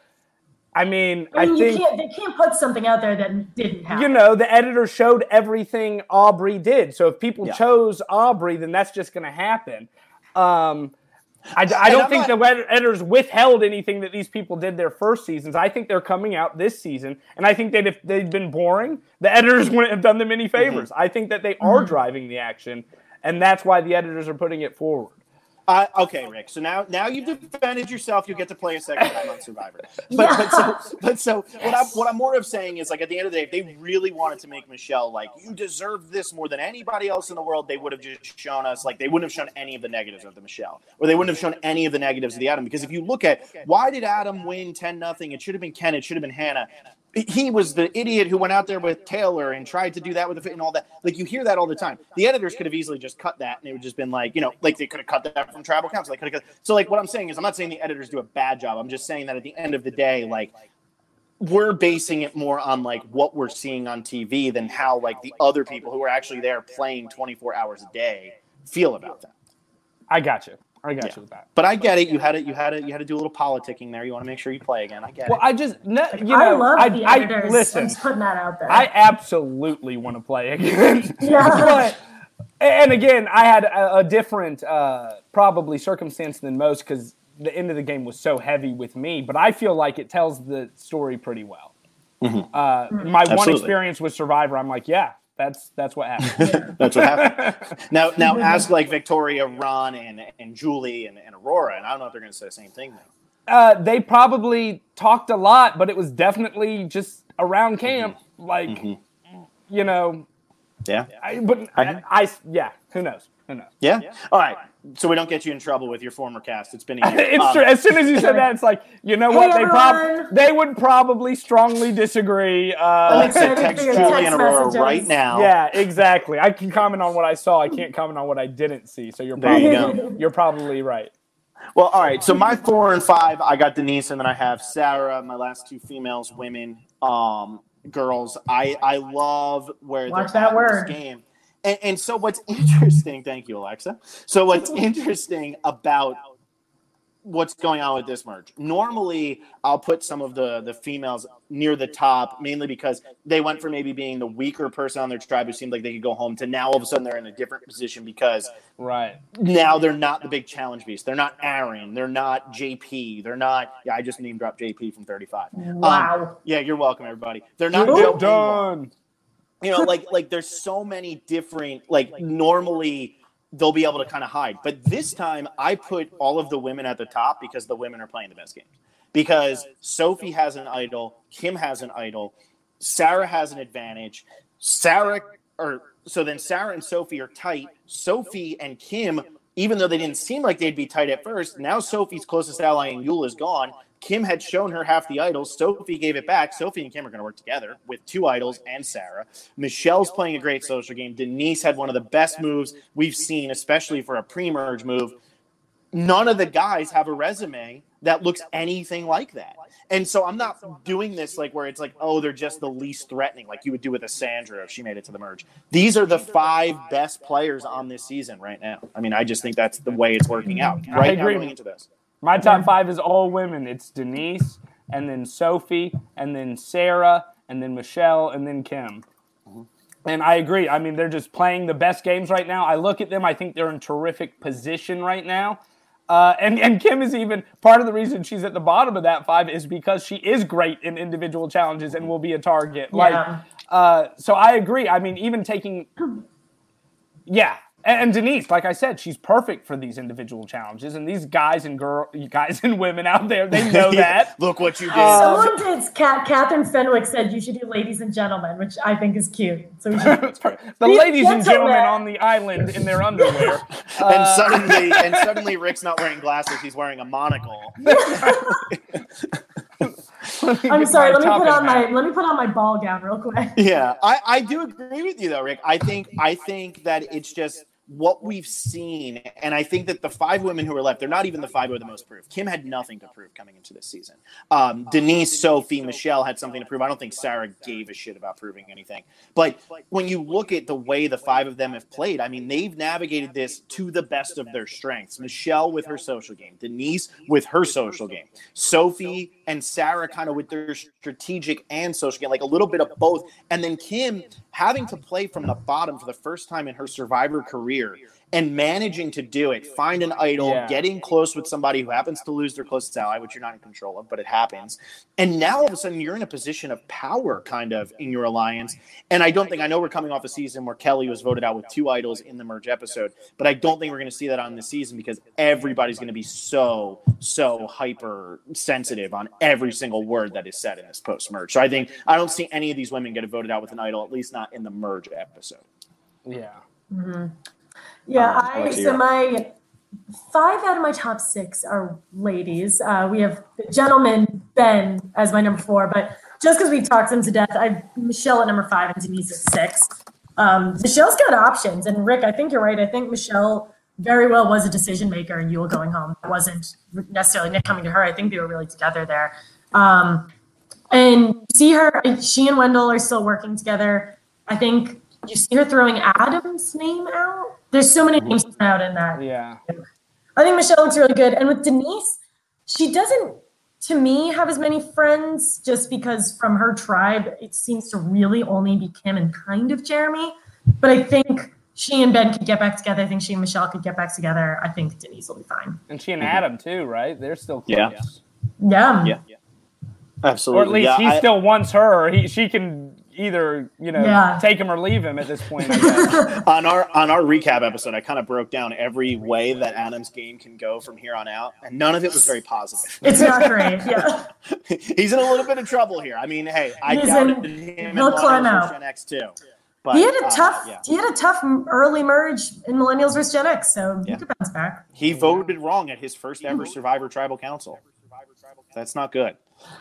they can't put something out there that didn't happen. The editor showed everything Aubrey did. So if people chose Aubrey, then that's just going to happen. I don't think the editors withheld anything that these people did their first seasons. I think they're coming out this season, and I think that if they'd been boring, the editors wouldn't have done them any favors. I think that they are driving the action, and that's why the editors are putting it forward. Okay, Rick. So now you've defended yourself. You get to play a second time on Survivor. So what I'm more of saying is, like, at the end of the day, if they really wanted to make Michelle like, you deserve this more than anybody else in the world, they would have just shown us, like, they wouldn't have shown any of the negatives of the Michelle, or they wouldn't have shown any of the negatives of the Adam. Because if you look at why did Adam win 10-0, it should have been Ken, it should have been Hannah. He was the idiot who went out there with Taylor and tried to do that with the fit and all that. Like, you hear that all the time. The editors could have easily just cut that, and it would just been like, like they could have cut that from Tribal Council. So, like, what I'm saying is, I'm not saying the editors do a bad job. I'm just saying that at the end of the day, like, we're basing it more on, like, what we're seeing on TV than how, like, the other people who are actually there playing 24 hours a day feel about that. I got you. I got you with that. But I get it. You had to do a little politicking there. You want to make sure you play again. I get it. I just, I love the editors. Listen, I'm just putting that out there. I absolutely want to play again. And again, I had a different probably circumstance than most because the end of the game was so heavy with me. But I feel like it tells the story pretty well. My one experience with Survivor, I'm like, that's what happened. That's what happened. Now ask like Victoria, Ron, and Julie and Aurora, and I don't know if they're going to say the same thing now. They probably talked a lot, but it was definitely just around camp, Yeah. Who knows? Yeah. All right. So we don't get you in trouble with your former cast. It's been a year. It's true. As soon as you said that, it's like, you know what? They would probably strongly disagree. Alexa, text Julie and Aurora right now. Yeah, exactly. I can comment on what I saw. I can't comment on what I didn't see. So you're probably right. Well, all right. So my 4 and 5, I got Denise, and then I have Sarah. My last 2 females, women, girls. I love where they're at in this game. And so what's interesting, thank you, Alexa. So what's interesting about what's going on with this merge, normally I'll put some of the females near the top, mainly because they went from maybe being the weaker person on their tribe who seemed like they could go home to now all of a sudden they're in a different position because now they're not the big challenge beast. They're not Aaron. They're not JP. They're not, I just name dropped JP from 35. Wow. Yeah, you're welcome, everybody. They're not done. You know, like there's so many different, like normally they'll be able to kind of hide. But this time I put all of the women at the top because the women are playing the best games. Because Sophie has an idol, Kim has an idol, Sarah has an advantage. So then Sarah and Sophie are tight. Sophie and Kim, even though they didn't seem like they'd be tight at first, now Sophie's closest ally in Yul is gone. Kim had shown her half the idols. Sophie gave it back. Sophie and Kim are going to work together with 2 idols and Sarah. Michelle's playing a great social game. Denise had one of the best moves we've seen, especially for a pre-merge move. None of the guys have a resume that looks anything like that. And so I'm not doing this like where it's like, oh, they're just the least threatening, like you would do with a Sandra if she made it to the merge. These are the 5 best players on this season right now. I mean, I just think that's the way it's working out right now going into this. My top 5 is all women. It's Denise, and then Sophie, and then Sarah, and then Michelle, and then Kim. And I agree. I mean, they're just playing the best games right now. I look at them. I think they're in terrific position right now. And Kim is even part of the reason she's at the bottom of that 5 is because she is great in individual challenges and will be a target. Yeah. So I agree. I mean, even taking, And Denise, like I said, she's perfect for these individual challenges. And these guys and women out there, they know that. Look what you did. Someone did. Catherine Fenwick said you should do ladies and gentlemen, which I think is cute. So we should the ladies and gentlemen on the island in their underwear. And suddenly Rick's not wearing glasses; he's wearing a monocle. I'm sorry. Let me put on my ball gown real quick. Yeah, I do agree with you though, Rick. I think that it's just what we've seen, and I think that the 5 women who are left, they're not even the 5 who are the most proved. Kim had nothing to prove coming into this season. Denise, Sophie, Michelle had something to prove. I don't think Sarah gave a shit about proving anything. But when you look at the way the 5 of them have played, I mean, they've navigated this to the best of their strengths. Michelle with her social game, Denise with her social game, Sophie and Sarah kind of with their strategic and social game, like a little bit of both. And then Kim having to play from the bottom for the first time in her Survivor career and managing to do it, find an idol, getting close with somebody who happens to lose their closest ally, which you're not in control of, but it happens. And now all of a sudden you're in a position of power kind of in your alliance. And I know we're coming off a season where Kelly was voted out with 2 idols in the merge episode, but I don't think we're going to see that on this season because everybody's going to be so hyper sensitive on every single word that is said in this post merge. So I don't see any of these women get voted out with an idol, at least not in the merge episode. Yeah. Mm-hmm. Yeah, so my 5 out of my top 6 are ladies. We have the gentleman, Ben, as my number 4, but just because we talked him to death, I have Michelle at number 5 and Denise at 6. Michelle's got options, and Rick, I think you're right. I think Michelle very well was a decision maker in Yule going home. It wasn't necessarily Nick coming to her. I think they were really together there. And see her, she and Wendell are still working together. I think you see her throwing Adam's name out. There's so many names out in that. Yeah. I think Michelle looks really good. And with Denise, she doesn't, to me, have as many friends just because from her tribe, it seems to really only be Kim and kind of Jeremy. But I think she and Ben could get back together. I think she and Michelle could get back together. I think Denise will be fine. And she and Adam too, right? They're still close. Yeah. Absolutely. Or at least he still wants her. She can either, take him or leave him at this point. I guess. on our recap episode, I kind of broke down every way that Adam's game can go from here on out, and none of it was very positive. It's not great. Yeah. He's in a little bit of trouble here. I mean, hey, I doubted him he'll climb out. Gen X too. But, he had a tough early merge in Millennials vs. Gen X, so he could bounce back. He voted wrong at his first ever Survivor Tribal Council. That's not good.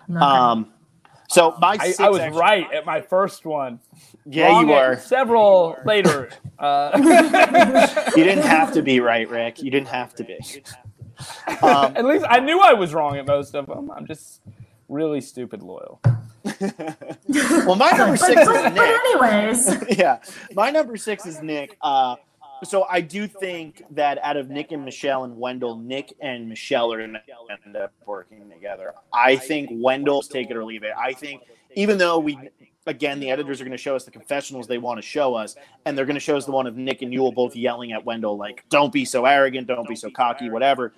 So I was right at my first one. Yeah, wrong you were. Several later. You didn't have to be right, Rick. You didn't have to be. At least I knew I was wrong at most of them. I'm just really stupid loyal. Well, my number 6 is Nick. But anyways. Yeah, my number 6 is Nick. So I do think that out of Nick and Michelle and Wendell, Nick and Michelle are going to end up working together. I think Wendell's take it or leave it. I think even though again, the editors are going to show us the confessionals they want to show us, and they're going to show us the one of Nick and Yul both yelling at Wendell, like, don't be so arrogant, don't be so cocky, whatever.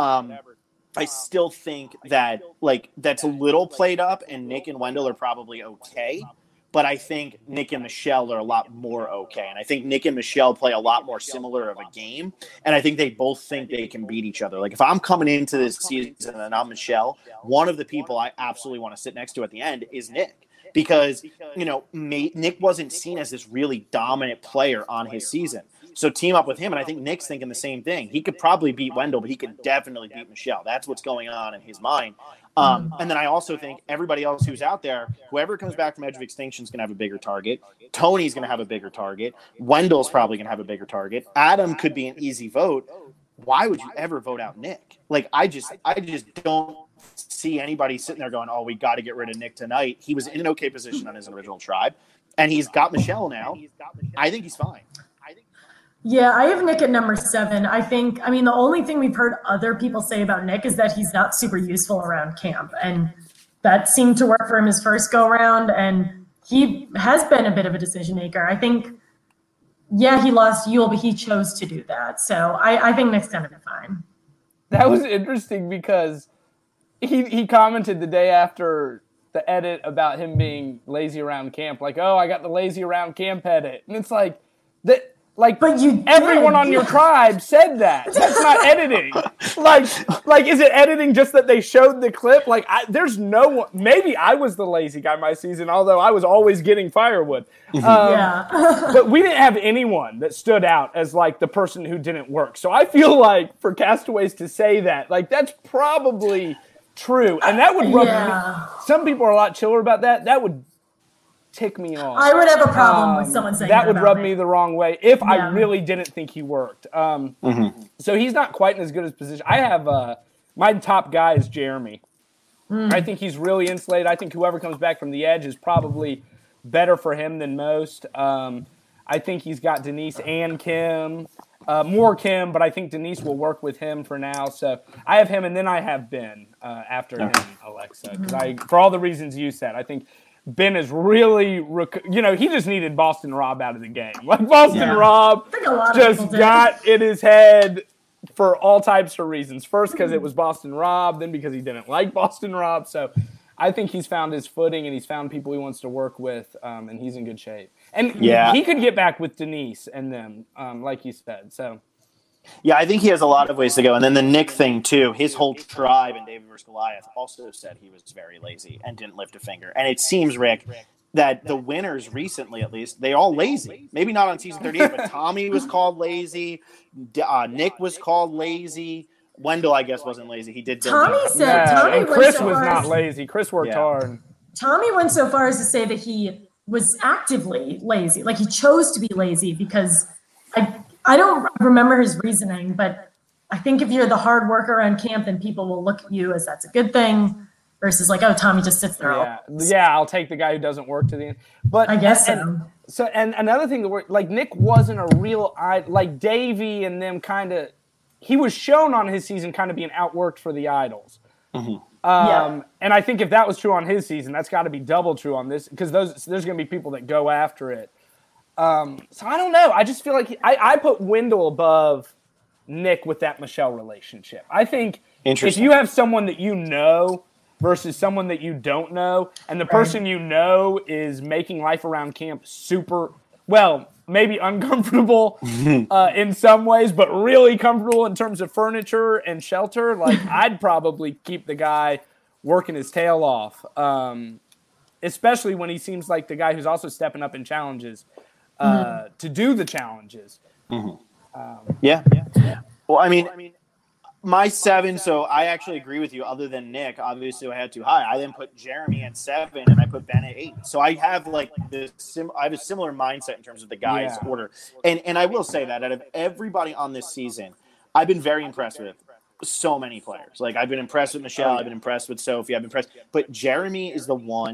I still think that, like, that's a little played up, and Nick and Wendell are probably okay. But I think Nick and Michelle are a lot more okay. And I think Nick and Michelle play a lot more similar of a game. And I think they both think they can beat each other. Like, if I'm coming into this season and I'm Michelle, one of the people I absolutely want to sit next to at the end is Nick. Because, Nick wasn't seen as this really dominant player on his season. So team up with him, and I think Nick's thinking the same thing. He could probably beat Wendell, but he could definitely beat Michelle. That's what's going on in his mind. And then I also think everybody else who's out there, whoever comes back from Edge of Extinction is going to have a bigger target. Tony's going to have a bigger target. Wendell's probably going to have a bigger target. Adam could be an easy vote. Why would you ever vote out Nick? Like, I just don't see anybody sitting there going, oh, we got to get rid of Nick tonight. He was in an okay position on his original tribe, and he's got Michelle now. I think he's fine. Yeah, I have Nick at number 7. The only thing we've heard other people say about Nick is that he's not super useful around camp. And that seemed to work for him his first go around. And he has been a bit of a decision maker. I think, yeah, he lost Yul, but he chose to do that. So I think Nick's going to be fine. That was interesting because he commented the day after the edit about him being lazy around camp. Like, oh, I got the lazy around camp edit. And it's like, that. Like, but everyone on your tribe said that. That's not editing. Like, is it editing just that they showed the clip? Like, there's no one. Maybe I was the lazy guy my season, although I was always getting firewood. But we didn't have anyone that stood out as, like, the person who didn't work. So I feel like for Castaways to say that, like, that's probably true. And that would rub me. Some people are a lot chiller about that. That would tick me off. I would have a problem with someone saying that. Would rub me the wrong way if I really didn't think he worked. So he's not quite in as good as position. I have my top guy is Jeremy. I think he's really insulated. I think whoever comes back from the edge is probably better for him than most. I think he's got Denise and Kim, more Kim, but I think Denise will work with him for now. So I have him, and then I have Ben after him, Alexa, because for all the reasons you said, I think Ben is really, he just needed Boston Rob out of the game. Like, Boston Rob just got in his head for all types of reasons. First, because it was Boston Rob, then because he didn't like Boston Rob. So I think he's found his footing, and he's found people he wants to work with, and he's in good shape. And he could get back with Denise and them, like you said. So. Yeah, I think he has a lot of ways to go. And then the Nick thing, too. His whole tribe in David vs. Goliath also said he was very lazy and didn't lift a finger. And it seems, Rick, that the winners recently, at least, they're all lazy. Maybe not on season 38, but Tommy was called lazy. Nick was called lazy. Wendell, I guess, wasn't lazy. He did. Tommy said. Tommy and Chris was not lazy. Chris worked hard. Tommy went so far as to say that he was actively lazy. Like, he chose to be lazy because I don't remember his reasoning, but I think if you're the hard worker on camp, then people will look at you as that's a good thing versus like, oh, Tommy just sits there. I'll take the guy who doesn't work to the end. But I guess so. And another thing that like Nick wasn't a real like Davey and them kind of. He was shown on his season kind of being outworked for the idols. And I think if that was true on his season, that's got to be double true on this because there's going to be people that go after it. So I don't know. I just feel like I put Wendell above Nick with that Michelle relationship. I think if you have someone that you know versus someone that you don't know, and the person you know is making life around camp super, well, maybe uncomfortable in some ways, but really comfortable in terms of furniture and shelter, like I'd probably keep the guy working his tail off, especially when he seems like the guy who's also stepping up in challenges. To do the challenges. Well, I mean, my 7, so I actually agree with you. Other than Nick, obviously I had too high. I then put Jeremy at 7, and I put Ben at 8. So I have like I have a similar mindset in terms of the guys' order. And I will say that out of everybody on this season, I've been very impressed with so many players. Like, I've been impressed with Michelle. I've been impressed with Sophie. I've been impressed. But Jeremy is the one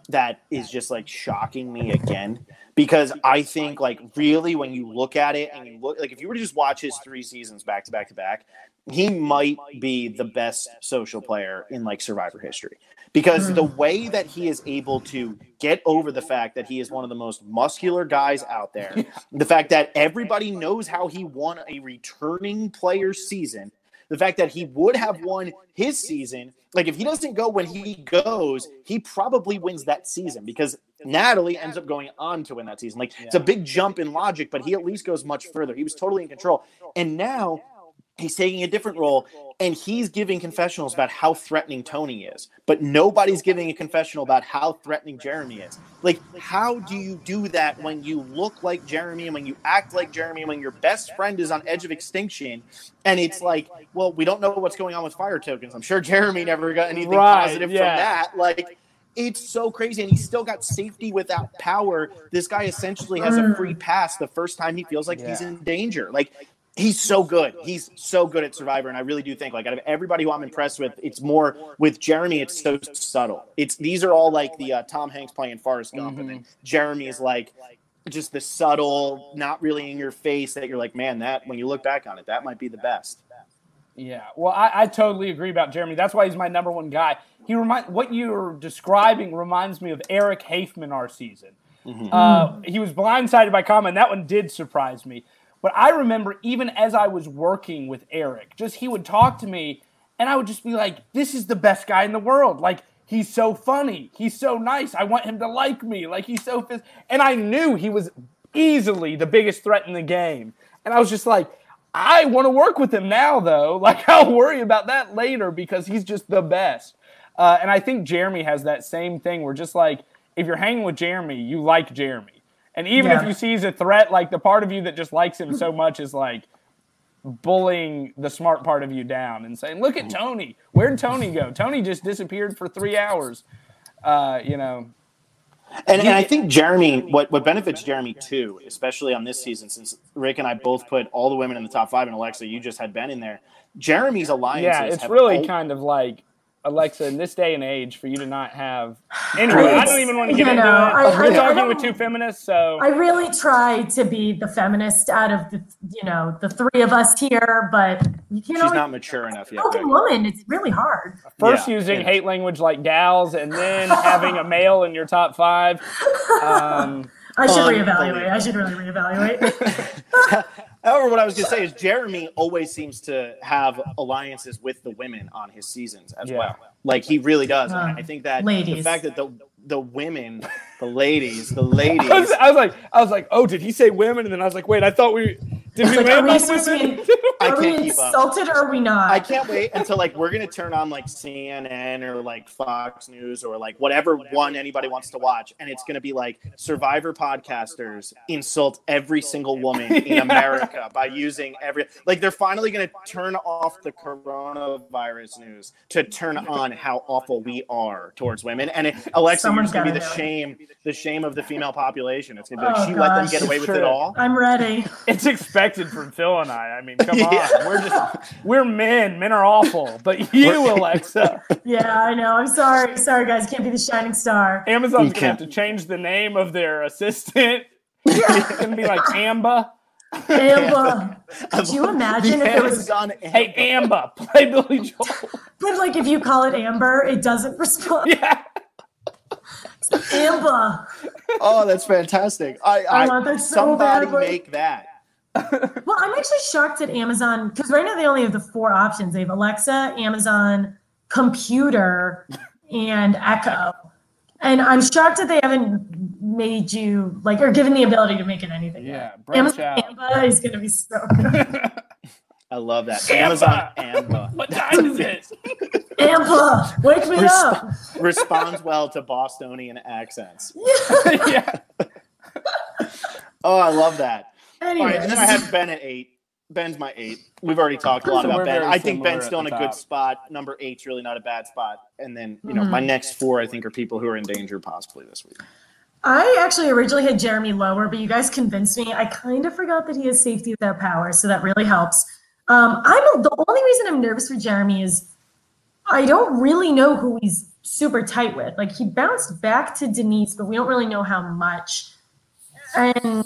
that is just like shocking me again, because I think like really when you look at it and you look like if you were to just watch his 3 seasons back to back to back, he might be the best social player in like Survivor history, because the way that he is able to get over the fact that he is one of the most muscular guys out there, the fact that everybody knows how he won a returning player season, the fact that he would have won his season. Like, if he doesn't go when he goes, he probably wins that season because Natalie ends up going on to win that season. Like, it's a big jump in logic, but he at least goes much further. He was totally in control. And now he's taking a different role, and he's giving confessionals about how threatening Tony is. But nobody's giving a confessional about how threatening Jeremy is. Like, how do you do that when you look like Jeremy and when you act like Jeremy and when your best friend is on edge of extinction? And it's like, well, we don't know what's going on with fire tokens. I'm sure Jeremy never got anything positive from that. Like, it's so crazy. And he's still got safety without power. This guy essentially has a free pass the first time he feels like he's in danger. Like, he's so good. He's so good at Survivor, and I really do think, like, out of everybody who I'm impressed with, it's more with Jeremy. It's so subtle. These are all like the Tom Hanks playing Forrest Gump, and then Jeremy is like just the subtle, not really in your face that you're like, man, that when you look back on it, that might be the best. Yeah, well, I totally agree about Jeremy. That's why he's my number one guy. What you're describing reminds me of Eric Hafman our season. He was blindsided by Kama, and that one did surprise me. But I remember even as I was working with Eric, he would talk to me, and I would just be like, this is the best guy in the world. Like, he's so funny. He's so nice. I want him to like me. Like, he's so and I knew he was easily the biggest threat in the game. And I was just like, I want to work with him now, though. Like, I'll worry about that later because he's just the best. And I think Jeremy has that same thing where just like, if you're hanging with Jeremy, you like Jeremy. And even if you see he's a threat, like the part of you that just likes him so much is like bullying the smart part of you down and saying, look at Tony. Where'd Tony go? Tony just disappeared for 3 hours, And I think Jeremy, what benefits Jeremy too, especially on this season, since Rick and I both put all the women in the top 5, and Alexa, you just had Ben in there. Jeremy's alliances. Yeah, it's really kind of like, Alexa, in this day and age, for you to not have. Anyway, I don't even want to get into it. We're talking with 2 feminists, so I really try to be the feminist out of the 3 of us here, but you can't. She's not mature enough yet. Right? Woman, it's really hard. First, using hate language like gals, and then having a male in your top 5. I should reevaluate. I should really reevaluate. However, what I was going to say is Jeremy always seems to have alliances with the women on his seasons as well. Like, he really does. And I think that the fact that the women, the ladies. I was like, oh, did he say women? And then I was like, wait, I thought did we land on women? I are we insulted or are we not? I can't wait until like we're gonna turn on like CNN or like Fox News or like whatever one anybody wants to watch, and it's gonna be like Survivor podcasters insult every single woman in America by using they're finally gonna turn off the coronavirus news to turn on how awful we are towards women. And Alexa, you're just gonna be the shame of the female population. It's gonna be like let them get away with it all. I'm ready. It's expected from Phil and I. I mean, come on. We're men. Men are awful. But you, Alexa. Yeah, I know. I'm sorry. Sorry, guys. Can't be the shining star. Amazon's going to have to change the name of their assistant. It's going to be like Amba. Amba. Could you imagine if it was on Hey, Amba, play Billy Joel. But like if you call it Amber, it doesn't respond. Yeah. Amba. Oh, that's fantastic. I want that so somebody badly. make that. Well, I'm actually shocked at Amazon because right now they only have the 4 options. They have Alexa, Amazon, Computer, and Echo. And I'm shocked that they haven't made you or given the ability to make it anything. Yeah, Amazon Amba is going to be so good. I love that. Amazon Amba. What time is it? Amba, wake me up. Responds well to Bostonian accents. Yeah. Oh, I love that. Anyways. All right, and then I have Ben at 8. Ben's my 8. We've already talked a lot about Ben. I think Ben's still in a good spot. Number 8's really not a bad spot. And then, my next 4, I think, are people who are in danger possibly this week. I actually originally had Jeremy lower, but you guys convinced me. I kind of forgot that he has safety without power, so that really helps. The only reason I'm nervous for Jeremy is I don't really know who he's super tight with. Like he bounced back to Denise, but we don't really know how much. And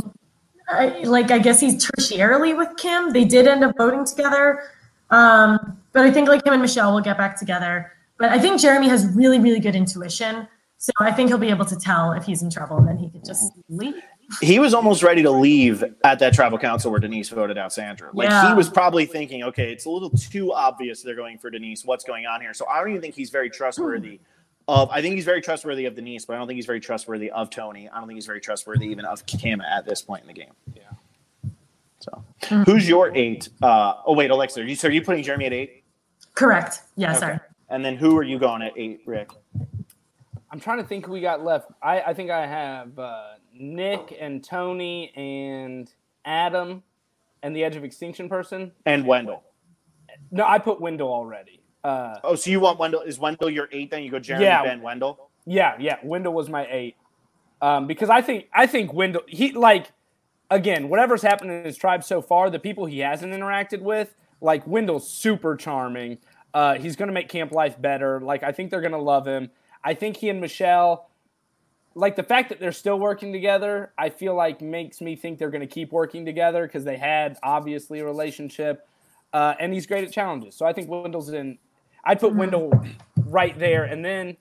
I guess he's tertiarily with Kim. They did end up voting together. But I think like him and Michelle will get back together. But I think Jeremy has really, really good intuition. So I think he'll be able to tell if he's in trouble, and then he could just leave. He was almost ready to leave at that tribal council where Denise voted out Sandra. Like he was probably thinking, okay, it's a little too obvious they're going for Denise. What's going on here? So I don't even think he's very trustworthy I think he's very trustworthy of Denise, but I don't think he's very trustworthy of Tony. I don't think he's very trustworthy even of Kim at this point in the game. Yeah. So who's your 8? Wait, Alexa, are you putting Jeremy at 8? Correct. Yeah, okay. Sorry. And then who are you going at 8, Rick? I'm trying to think who we got left. I think I have Nick and Tony and Adam and the Edge of Extinction person. And Wendell. No, I put Wendell already. So you want Wendell? Is Wendell your 8 then? You go Jeremy, Ben, Wendell? Yeah. Wendell was my 8. Because I think Wendell, again, whatever's happened in his tribe so far, the people he hasn't interacted with, like Wendell's super charming. He's going to make camp life better. Like, I think they're going to love him. I think he and Michelle, like the fact that they're still working together, I feel like makes me think they're going to keep working together because they had obviously a relationship. And he's great at challenges. So I think Wendell's in. I'd put Wendell right there, and then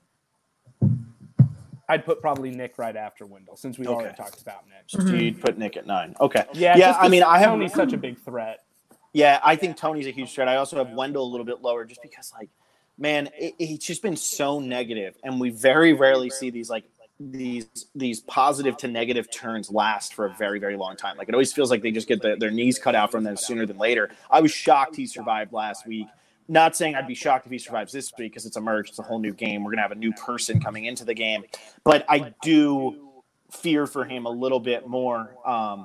I'd put probably Nick right after Wendell since we already talked about Nick. So you'd put Nick at 9. Okay. Yeah. I mean, Tony's such a big threat. Yeah, I think Tony's a huge threat. I also have Wendell a little bit lower just because, like, man, it's just been so negative, and we very rarely see these positive to negative turns last for a very, very long time. Like, it always feels like they just get their knees cut out from them sooner than later. I was shocked he survived last week. Not saying I'd be shocked if he survives this week because it's a merge. It's a whole new game. We're going to have a new person coming into the game. But I do fear for him a little bit more,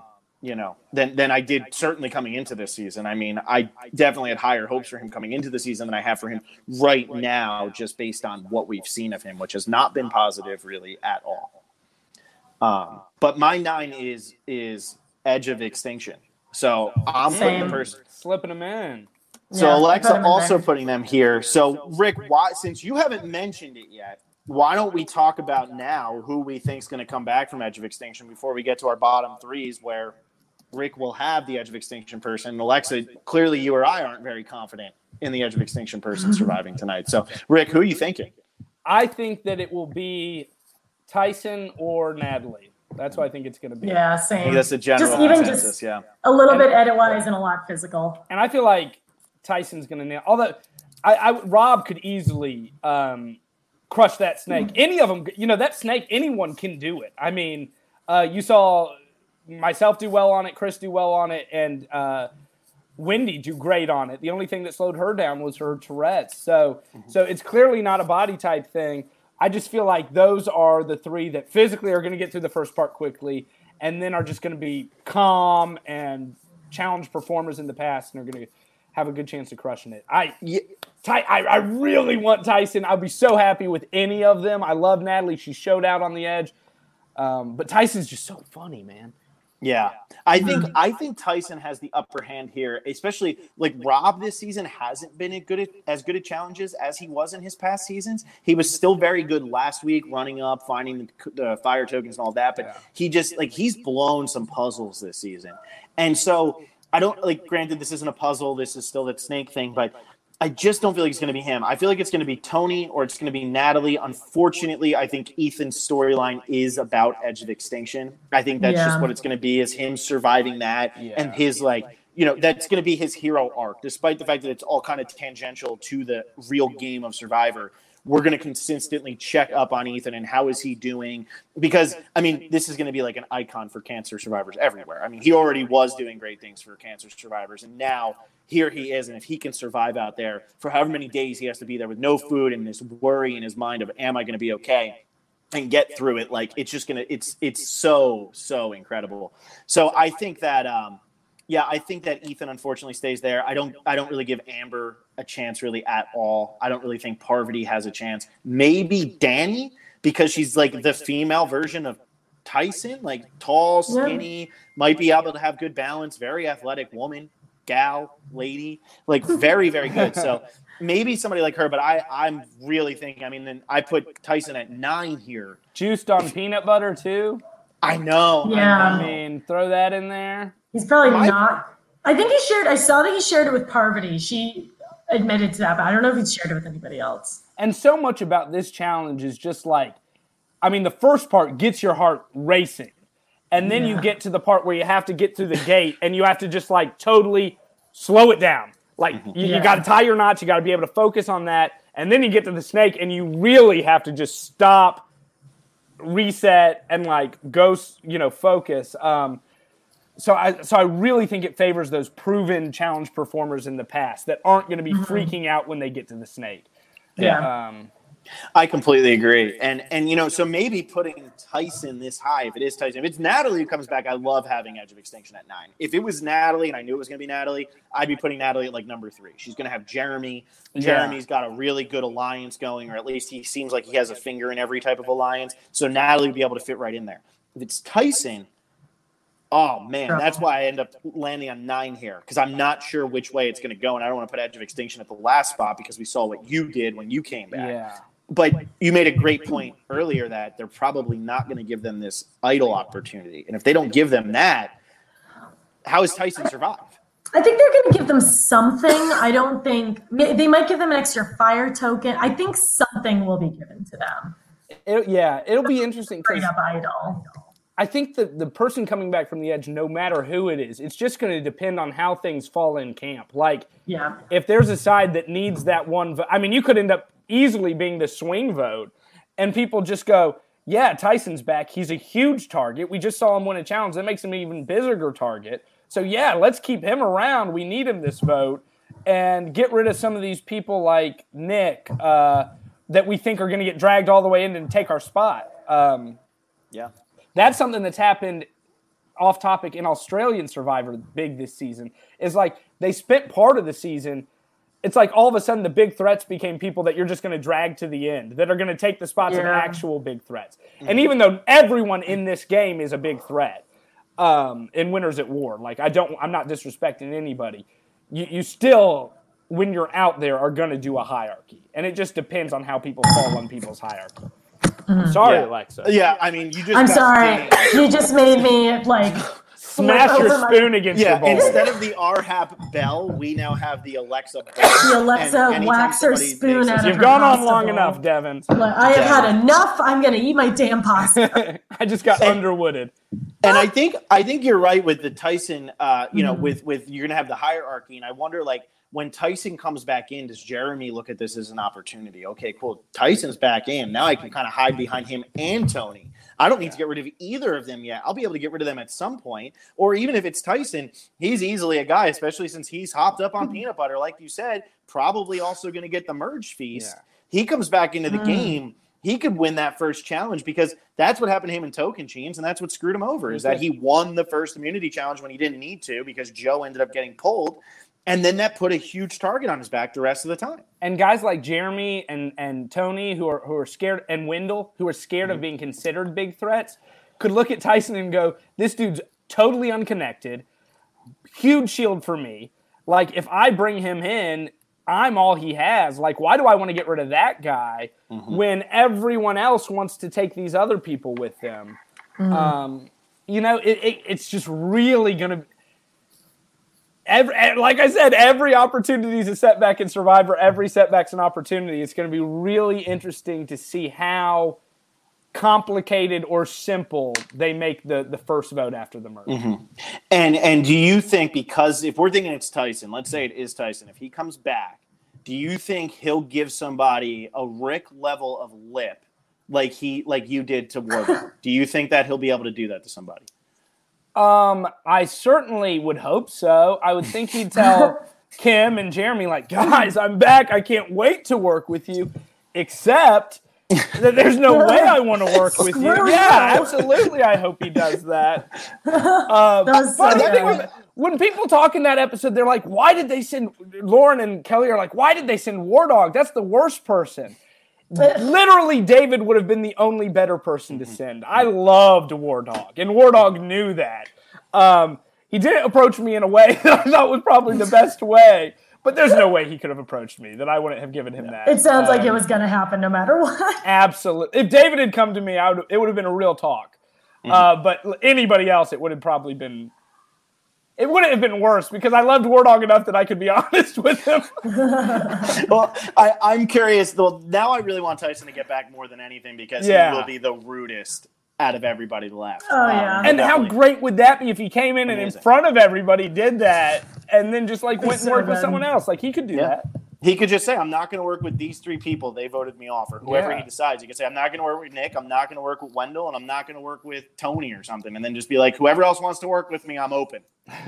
than I did certainly coming into this season. I mean, I definitely had higher hopes for him coming into the season than I have for him right now, just based on what we've seen of him, which has not been positive really at all. But my 9 is Edge of Extinction. So I'm putting the person. Slipping him in. So Alexa also putting them here. So Rick, since you haven't mentioned it yet, why don't we talk about now who we think is going to come back from Edge of Extinction before we get to our bottom 3s where Rick will have the Edge of Extinction person. And Alexa, clearly you or I aren't very confident in the Edge of Extinction person surviving tonight. So Rick, who are you thinking? I think that it will be Tyson or Natalie. That's what I think it's going to be. Yeah, same. I think that's the general consensus, yeah. A little bit edit-wise and a lot physical. And I feel like Tyson's going to nail. Although Rob could easily crush that snake. Any of them, that snake, anyone can do it. I mean, you saw myself do well on it, Chris do well on it, and Wendy do great on it. The only thing that slowed her down was her Tourette's. So it's clearly not a body type thing. I just feel like those are the 3 that physically are going to get through the first part quickly and then are just going to be calm and challenge performers in the past and are going to have a good chance of crushing it. I really want Tyson. I'll be so happy with any of them. I love Natalie. She showed out on the edge. But Tyson's just so funny, man. Yeah. I think Tyson has the upper hand here, especially like Rob this season hasn't been as good at challenges as he was in his past seasons. He was still very good last week, running up, finding the fire tokens and all that, but he just he's blown some puzzles this season. And so I don't granted this isn't a puzzle, this is still that snake thing, but I just don't feel like it's going to be him. I feel like it's going to be Tony or it's going to be Natalie. Unfortunately, I think Ethan's storyline is about Edge of Extinction. I think that's just what it's going to be, is him surviving that and his that's going to be his hero arc, despite the fact that it's all kind of tangential to the real game of Survivor. We're going to consistently check up on Ethan and how is he doing? Because, I mean, this is going to be like an icon for cancer survivors everywhere. I mean, he already was doing great things for cancer survivors, and now here he is. And if he can survive out there for however many days he has to be there with no food and this worry in his mind of, am I going to be okay? And get through it. It's just going to, it's so, so incredible. So I think that, I think that Ethan unfortunately stays there. I don't really give Amber a chance really at all. I don't really think Parvati has a chance. Maybe Danny, because she's like the female version of Tyson, like tall, skinny, might be able to have good balance, very athletic woman, gal, lady, like very, very good. So maybe somebody like her, but I'm really thinking. I mean, then I put Tyson at 9 here. Juiced on peanut butter too. I know. Yeah. I mean, throw that in there. He's probably not. I think he shared. I saw that he shared it with Parvati. She admitted to that, but I don't know if he shared it with anybody else. And so much about this challenge is just like, I mean, the first part gets your heart racing. And then you get to the part where you have to get through the gate and you have to just like totally slow it down. Like you got to tie your knots. You got to be able to focus on that. And then you get to the snake and you really have to just stop, reset, and like go, focus. So I really think it favors those proven challenge performers in the past that aren't going to be freaking out when they get to the snake. Yeah. I completely agree. And so maybe putting Tyson this high, if it is Tyson, if it's Natalie who comes back, I love having Edge of Extinction at 9. If it was Natalie and I knew it was going to be Natalie, I'd be putting Natalie at like number 3. She's going to have Jeremy. Jeremy's got a really good alliance going, or at least he seems like he has a finger in every type of alliance. So Natalie would be able to fit right in there. If it's Tyson, oh man, that's why I end up landing on 9 here, because I'm not sure which way it's going to go, and I don't want to put Edge of Extinction at the last spot because we saw what you did when you came back. Yeah. But you made a great point earlier that they're probably not going to give them this idol opportunity. And if they don't give them that, how does Tyson survive? I think they're going to give them something. I don't think – they might give them an extra fire token. I think something will be given to them. It'll be interesting. Straight up idol. I think that the person coming back from the Edge, no matter who it is, it's just going to depend on how things fall in camp. Like, if there's a side that needs that one – I mean, you could end up easily being the swing vote, and people just go, yeah, Tyson's back. He's a huge target. We just saw him win a challenge. That makes him an even bigger target. So, yeah, let's keep him around. We need him this vote. And get rid of some of these people like Nick that we think are going to get dragged all the way in and take our spot. That's something that's happened off topic in Australian Survivor big this season. Is like they spent part of the season. It's like all of a sudden the big threats became people that you're just going to drag to the end, that are going to take the spots of actual big threats. And even though everyone in this game is a big threat in Winners at War, like I'm not disrespecting anybody. You still, when you're out there, are going to do a hierarchy. And it just depends on how people fall on people's hierarchy. I'm sorry, Alexa. Yeah, I mean, you just. I'm sorry. You just made me like smash your spoon against your bowl. Instead of the RHAP bell, we now have the Alexa bell. The Alexa whacks her spoon out of her You've gone on pasta long bowl. enough, Devin. I have had enough. I'm going to eat my damn pasta. I just got underwooded. And I think you're right with the Tyson. With you're going to have the hierarchy, and I wonder when Tyson comes back in, does Jeremy look at this as an opportunity? Okay, cool. Tyson's back in. Now I can kind of hide behind him and Tony. I don't need to get rid of either of them yet. I'll be able to get rid of them at some point. Or even if it's Tyson, he's easily a guy, especially since he's hopped up on peanut butter, like you said, probably also going to get the merge feast. Yeah. He comes back into the game. He could win that first challenge because that's what happened to him in Tocantins, and that's what screwed him over, is that he won the first immunity challenge when he didn't need to because Joe ended up getting pulled. And then that put a huge target on his back the rest of the time. And guys like Jeremy and Tony who are scared, and Wendell, who are scared of being considered big threats, could look at Tyson and go, this dude's totally unconnected, huge shield for me. Like, if I bring him in, I'm all he has. Like, why do I want to get rid of that guy when everyone else wants to take these other people with them? It's just really going to... like I said, every opportunity is a setback in Survivor. Every setback's an opportunity. It's going to be really interesting to see how complicated or simple they make the first vote after the merge. And do you think, because if we're thinking it's Tyson, let's say it is Tyson, if he comes back, do you think he'll give somebody a Rick level of lip like you did to Wardlow? Do you think that he'll be able to do that to somebody? I certainly would hope so. I would think he'd tell Kim and Jeremy, like, guys, I'm back. I can't wait to work with you, except that there's no way I want to work with you. Yeah, absolutely. I hope he does that. When people talk in that episode, they're like, why did they send Lauren and Kelly are like, why did they send War Dog? That's the worst person. Literally, David would have been the only better person to send. I loved War Dog, and War Dog knew that. He didn't approach me in a way that I thought was probably the best way, But there's no way he could have approached me that I wouldn't have given him that. It sounds like it was going to happen no matter what. Absolutely. If David had come to me, it would have been a real talk. But anybody else, it would have probably been. It wouldn't have been worse because I loved War Dog enough that I could be honest with him. Well, I'm curious. Though, now I really want Tyson to get back more than anything because he will be the rudest out of everybody left. Oh, yeah. And how great would that be if he came in and in front of everybody did that and then just like went and worked with someone else? Like he could do that. He could just say, I'm not going to work with these 3 people. They voted me off, or whoever he decides. He could say, I'm not going to work with Nick. I'm not going to work with Wendell, and I'm not going to work with Tony or something. And then just be like, whoever else wants to work with me, I'm open.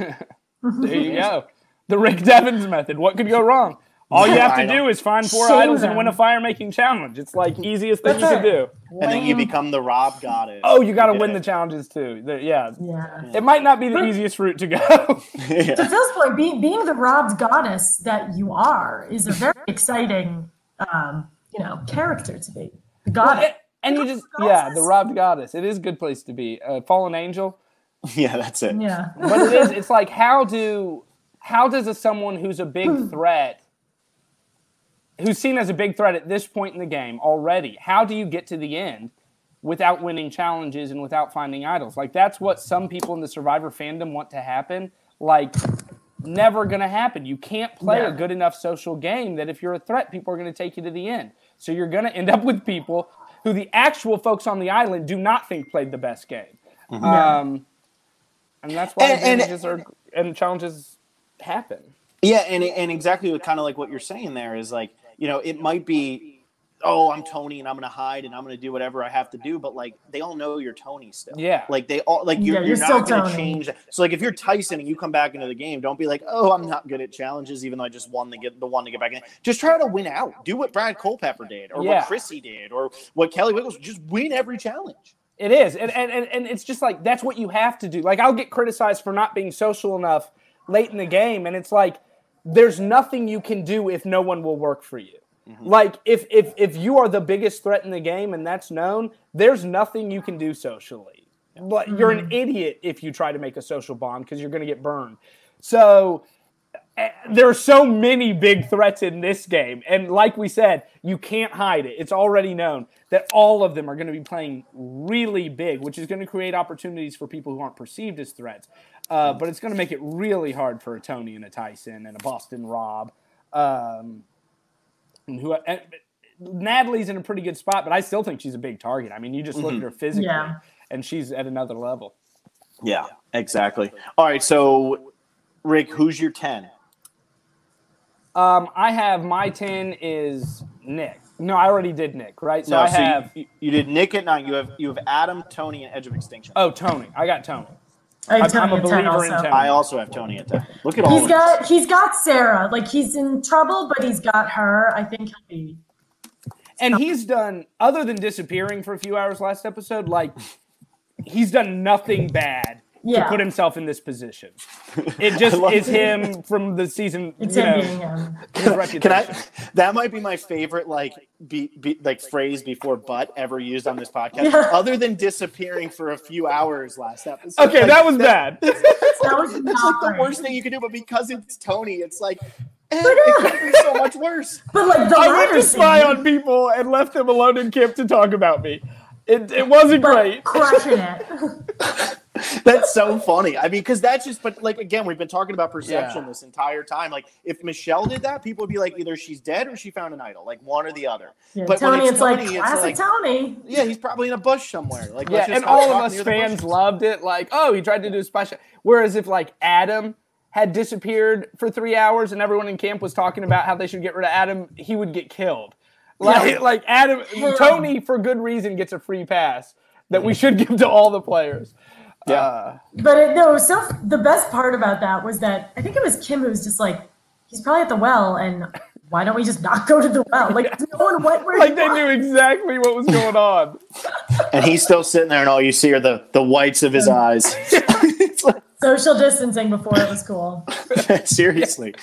There you go. The Rick Devens method. What could go wrong? All you have to do is find 4 idols and win a fire-making challenge. It's like easiest thing you can do. And then you become the Rob Goddess. Oh, you got to win the challenges too. Yeah. It might not be the easiest route to go. To Phil's point, being the Rob Goddess that you are is a very exciting, character to be. The goddess. And you just, the Rob Goddess. It is a good place to be. Fallen Angel. Yeah, that's it. Yeah. But it is. It's like how does someone who's a big threat, who's seen as a big threat at this point in the game already, how do you get to the end without winning challenges and without finding idols? Like, that's what some people in the Survivor fandom want to happen. Like, never going to happen. You can't play a good enough social game that if you're a threat, people are going to take you to the end. So you're going to end up with people who the actual folks on the island do not think played the best game. And that's why advantages and challenges happen. Yeah, and exactly kind of like what you're saying there is like, it might be, I'm Tony and I'm going to hide and I'm going to do whatever I have to do. But like, they all know you're Tony still. Yeah. Like they all, like you're not going to change that. So like, if you're Tyson and you come back into the game, don't be like, I'm not good at challenges, even though I just won the one to get back in. Just try to win out. Do what Brad Culpepper did or what Chrissy did or what Kelly Wiggles. Just win every challenge. It is. And it's just like, that's what you have to do. Like, I'll get criticized for not being social enough late in the game. And it's like, there's nothing you can do if no one will work for you. Like, if you are the biggest threat in the game and that's known, there's nothing you can do socially. But you're an idiot if you try to make a social bond because you're going to get burned. So there are so many big threats in this game. And like we said, you can't hide it. It's already known that all of them are going to be playing really big, which is going to create opportunities for people who aren't perceived as threats. But it's going to make it really hard for a Tony and a Tyson and a Boston Rob. Natalie's in a pretty good spot, but I still think she's a big target. I mean, you just look at her physically, and she's at another level. Yeah, exactly. All right, so Rick, who's your 10? I have my 10 is Nick. No, I already did Nick, right? So you did Nick at 9. You have Adam, Tony, and Edge of Extinction. Oh, Tony. I got Tony. I'm a believer in Tony. I also have Tony at 10. Look at all he's got Sarah. Like, he's in trouble, but he's got her. I think he'll be. And he's done, other than disappearing for a few hours last episode, like, he's done nothing bad to put himself in this position. It just is him from the season. It's him being him. His reputation. That might be my favorite like phrase before "but" ever used on this podcast, other than disappearing for a few hours last episode. Okay, that was bad. That was like the worst thing you can do, but because it's Tony, it's like. It could be so much worse. But like I went to spy on people and left them alone in camp to talk about me. It wasn't great. Crushing it. That's so funny. I mean, because that's just, but like, again, we've been talking about perception this entire time. Like, if Michelle did that, people would be like, either she's dead or she found an idol, like one or the other. Yeah, but Tony, when it's Tony, like, classic Tony. Yeah, he's probably in a bush somewhere. Like, and all of us fans loved it. Like, he tried to do a special. Whereas if like Adam had disappeared for 3 hours and everyone in camp was talking about how they should get rid of Adam, he would get killed. Like Adam, Tony, for good reason, gets a free pass that we should give to all the players. But the best part about that was that I think it was Kim who was just like, he's probably at the well, and why don't we just not go to the well? Like, no one went where like they knew exactly what was going on. And he's still sitting there, and all you see are the whites of his eyes. It's like, social distancing before it was cool. Seriously.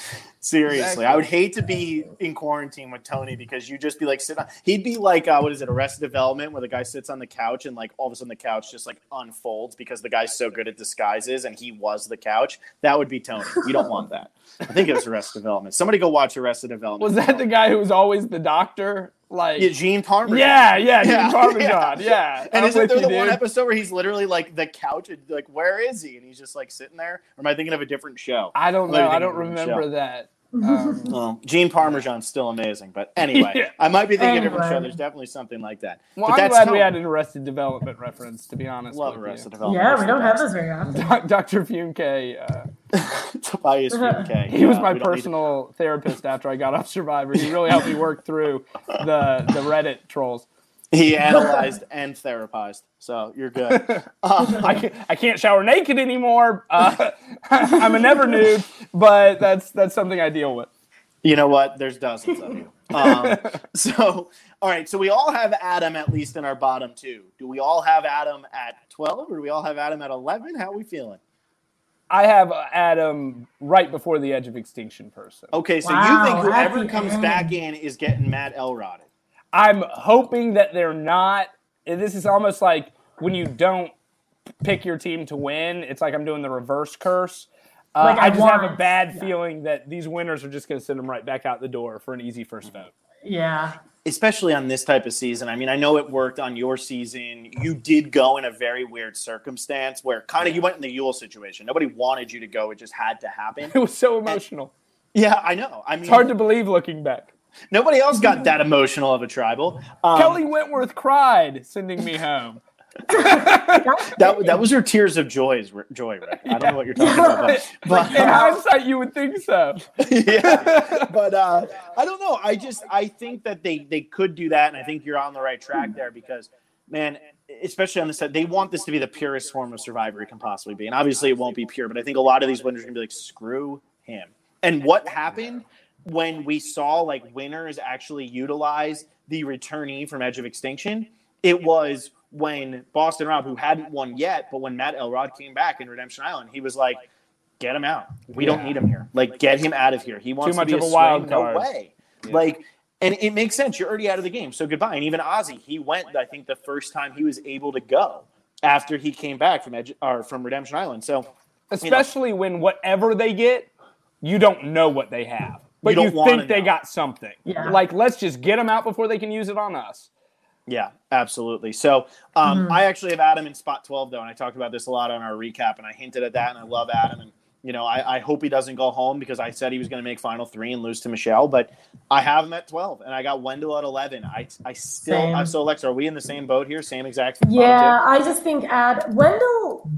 Seriously, Exactly. I would hate to be in quarantine with Tony because you'd just be like sitting on. He'd be like, what is it, Arrested Development, where the guy sits on the couch and like all of a sudden the couch just like unfolds because the guy's so good at disguises and he was the couch. That would be Tony. You don't want that. I think it was Arrested Development. Somebody go watch Arrested Development. Was that the guy who was always the doctor? Like, Yeah, Gene Parmesan. yeah, Gene Parmesan. Yeah. And I'm isn't with there you, the one dude. episode where he's literally like the couch and like, where is he? And he's just like sitting there. Or am I thinking of a different show? I don't know. Maybe I thinking don't of a different remember show. that. Well, Gene Parmesan's still amazing, but anyway, Yeah. I might be thinking of a different Anyway. show. There's definitely something like that. Well, but I'm that's glad we Tony. had an Arrested Development reference, to be honest. Love with Arrested you. Development. Yeah, It's we the don't have best. those very often. Dr. Fumke, Tobias Fumke. he was Yeah, my we don't need personal therapist after I got off Survivor. He really helped me work through the Reddit trolls. to- He analyzed and therapized, so you're good. I can't shower naked anymore. I'm a never nude, but that's something I deal with. You know what? There's dozens of you. So, all right. So we all have Adam at least in our bottom two. Do we all have Adam at 12 or do we all have Adam at 11? How are we feeling? I have Adam right before the edge of extinction person. Okay, so Wow, you think whoever at the comes end. back in is getting Matt Elrod? I'm hoping that they're not. This is almost like when you don't pick your team to win. It's like I'm doing the reverse curse. Like I just have a want- bad yeah. feeling that these winners are just going to send them right back out the door for an easy first vote. Yeah. Especially on this type of season. I mean, I know it worked on your season. You did go in a very weird circumstance where kind of you went in the Yule situation. Nobody wanted you to go. It just had to happen. It was so emotional. Yeah, I know. I mean, It's hard to believe looking back. nobody else got that emotional of a tribal. Kelly Wentworth cried sending me home. That was your tears of joy, Rick. I don't know what you're talking about. But In hindsight, you would think so. yeah, but I don't know. I think that they could do that, and I think you're on the right track there because, man, especially on this side, they want this to be the purest form of Survivor it can possibly be, and obviously it won't be pure. But I think a lot of these winners are gonna be like, screw him. And what happened when we saw like winners actually utilize the returnee from Edge of Extinction? It was when Boston Rob, who hadn't won yet, but when Matt Elrod came back in Redemption Island, he was like, get him out. We don't need him here. Like, get him out of here. He wants Too much to be of a swing. wild No card. way. Like, and it makes sense. You're already out of the game. So goodbye. And even Ozzy, he went, I think, the first time he was able to go after he came back from Redemption Island. So Especially when whatever they get, you don't know what they have. But You you, don't wanna think they know. got something. Yeah. Like, let's just get them out before they can use it on us. yeah, absolutely. So I actually have Adam in spot 12, though, and I talked about this a lot on our recap, and I hinted at that, and I love Adam. And, you know, I hope he doesn't go home because I said he was going to make final 3 and lose to Michelle, but I have him at 12, and I got Wendell at 11. I still Same. so, Alexa, are we in the same boat here? Same exact Yeah, I just think Wendell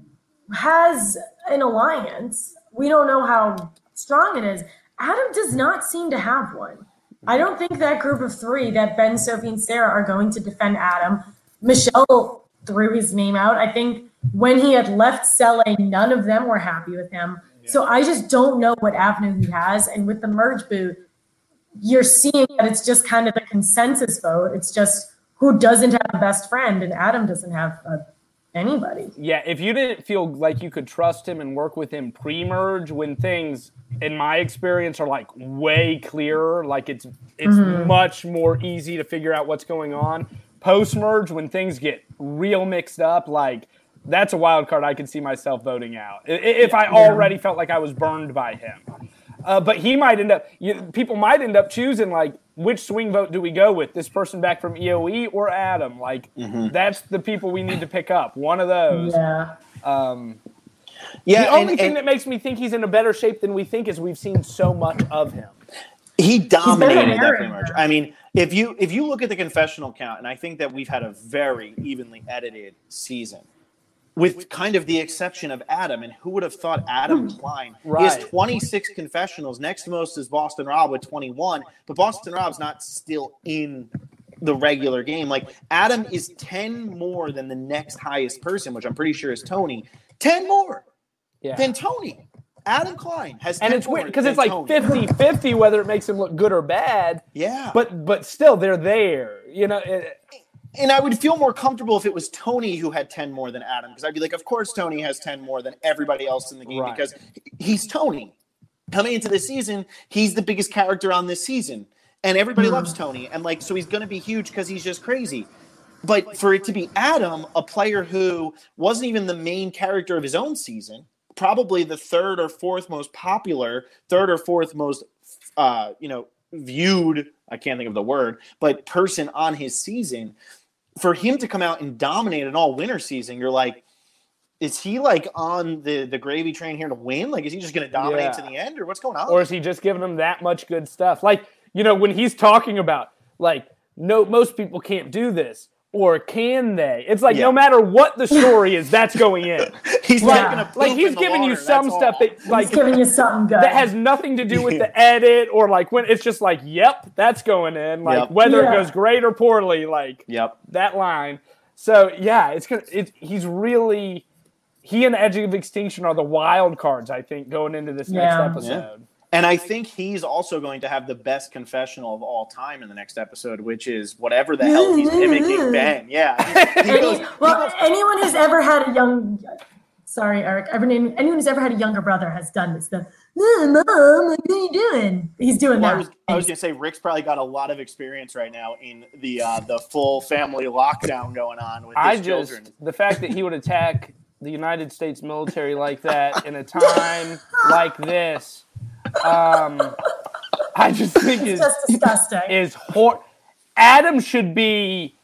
has an alliance. We don't know how strong it is. Adam does not seem to have one. I don't think that group of 3, that Ben, Sophie, and Sarah, are going to defend Adam. Michelle threw his name out. I think when he had left Cele, none of them were happy with him. So I just don't know what avenue he has. And with the merge boot, you're seeing that it's just kind of the consensus vote. It's just who doesn't have a best friend, and Adam doesn't have anybody. Yeah, if you didn't feel like you could trust him and work with him pre-merge when things, in my experience, are like way clearer, like it's much more easy to figure out what's going on. Post-merge, when things get real mixed up, like that's a wild card I could see myself voting out if I already felt like I was burned by him. But he might end up, people might end up choosing like, which swing vote do we go with? This person back from EOE or Adam? Like, that's the people we need to pick up. One of those. Yeah. The only thing that makes me think he's in a better shape than we think is we've seen so much of him. He dominated that Aaron. pre-merge. I mean, if you look at the confessional count, and I think that we've had a very evenly edited season, with kind of the exception of Adam, and who would have thought Adam Klein? He has Right. 26 confessionals. Next most is Boston Rob with 21, but Boston Rob's not still in the regular game. Like, Adam is 10 more than the next highest person, which I'm pretty sure is Tony. 10 more than Tony. Adam Klein has 10 And it's more weird because than it's like Tony. 50-50 whether it makes him look good or bad. Yeah. But still, they're there. You know, And I would feel more comfortable if it was Tony who had 10 more than Adam, because I'd be like, of course Tony has 10 more than everybody else in the game Right. because he's Tony. coming into this season, he's the biggest character on this season. And everybody loves Tony. And like, so he's going to be huge because he's just crazy. But for it to be Adam, a player who wasn't even the main character of his own season, probably the third or fourth most viewed, I can't think of the word, but person on his season, for him to come out and dominate an all-winner season, you're like, is he like on the gravy train here to win? Like, is he just going to dominate to the end, or what's going on? Or is he just giving them that much good stuff? Like, when he's talking about, like, no, most people can't do this, or can they? It's like no matter what the story is, that's going in. He's he's giving you some stuff that, like, he's giving you something good that has nothing to do with the edit, or like when it's just like, yep, that's going in. Like whether it goes great or poorly, like that line. So yeah, he and Edge of Extinction are the wild cards, I think, going into this next episode. Yeah. And I think he's also going to have the best confessional of all time in the next episode, which is whatever the hell he's mimicking Ben. Yeah. Anyone who's ever had a young... Sorry, Eric. Anyone who's ever had a younger brother has done this. Mom, what are you doing? He's doing that. I was going to say, Rick's probably got a lot of experience right now in the full family lockdown going on with his children. The fact that he would attack the United States military like that in a time like this... I just think it's just disgusting. Adam should be.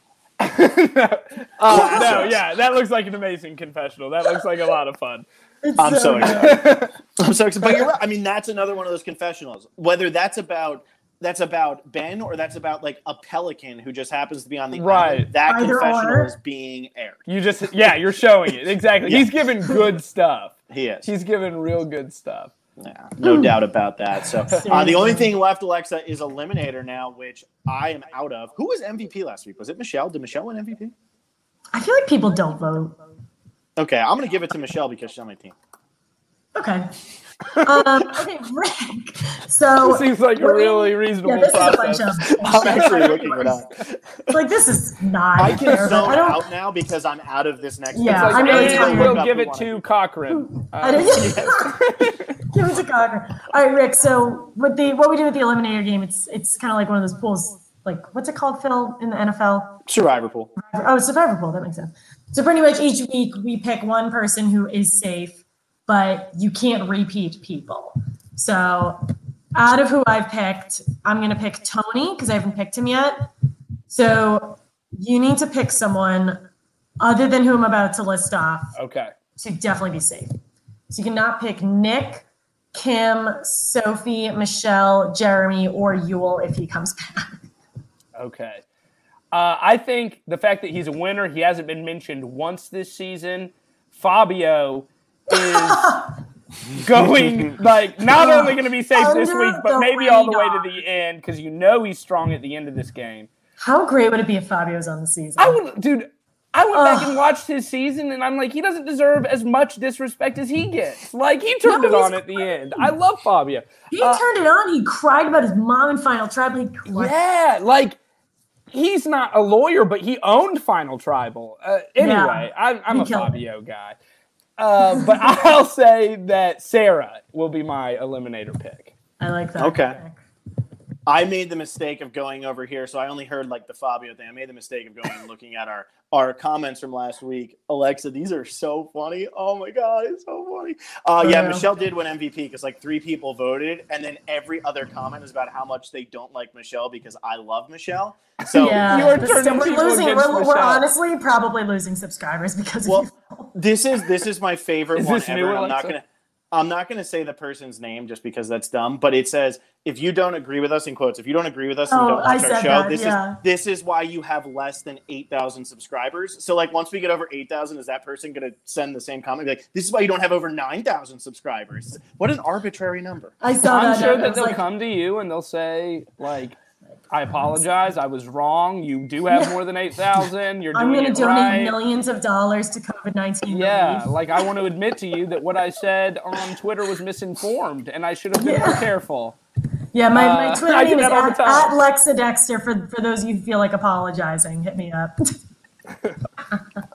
That looks like an amazing confessional. That looks like a lot of fun. I'm so excited. But you're right. I mean, that's another one of those confessionals. Whether that's about Ben or that's about like a pelican who just happens to be on the island, that confessional is being aired. You're showing it exactly. He's giving good stuff. He is. He's giving real good stuff. Yeah, no doubt about that. So the only thing left, Alexa, is Eliminator now, which I am out of. Who was MVP last week? Was it Michelle? Did Michelle win MVP? I feel like people don't vote. Okay, I'm going to give it to Michelle because she's on my team. Okay. Okay, Rick. So seems like a really reasonable process. I'm actually looking it up. Like, this is not. I can zone out now because I'm out of this next. Yeah, I'm really tired. We'll give it to Cochran. Give it to Cochran. All right, Rick. So what we do with the Eliminator game, it's kind of like one of those pools. Like, what's it called, Phil, in the NFL? Survivor pool. Oh, Survivor pool. That makes sense. So pretty much each week we pick one person who is safe, but you can't repeat people. So out of who I've picked, I'm going to pick Tony because I haven't picked him yet. So you need to pick someone other than who I'm about to list off. Okay. To definitely be safe. So you cannot pick Nick, Kim, Sophie, Michelle, Jeremy, or Yul if he comes back. Okay. I think the fact that he's a winner, he hasn't been mentioned once this season. Fabio is going, like, not only going to be safe this week, but maybe all the way to the end because he's strong at the end of this game. How great would it be if Fabio's on the season? I went back and watched his season, and I'm like, he doesn't deserve as much disrespect as he gets. Like, he turned it on at the end. I love Fabio. He turned it on. He cried about his mom in Final Tribal. Yeah, like, he's not a lawyer, but he owned Final Tribal. Anyway, I'm a Fabio guy. But I'll say that Sarah will be my Eliminator pick. I like that. Okay. I made the mistake of going over here, so I only heard like the Fabio thing. I made the mistake of going and looking at our comments from last week. Alexa, these are so funny. Oh my God, it's so funny. Yeah, Michelle did win MVP because like 3 people voted, and then every other comment is about how much they don't like Michelle because I love Michelle. So we're honestly probably losing subscribers because of you. This is my favorite one ever. New, I'm not gonna say the person's name just because that's dumb, but it says, if you don't agree with us, in quotes, if you don't agree with us and don't watch our show, this is why you have less than 8,000 subscribers. So like once we get over 8,000, is that person gonna send the same comment? Like, this is why you don't have over 9,000 subscribers. What an arbitrary number. I saw I'm that. sure that they'll come to you and they'll say, like, I apologize. I was wrong. You do have more than 8,000. You're doing I'm going to donate millions of dollars to COVID-19 relief. Like, I want to admit to you that what I said on Twitter was misinformed, and I should have been more careful. Yeah, my Twitter name is at Lexa Dexter. For those of you who feel like apologizing, hit me up.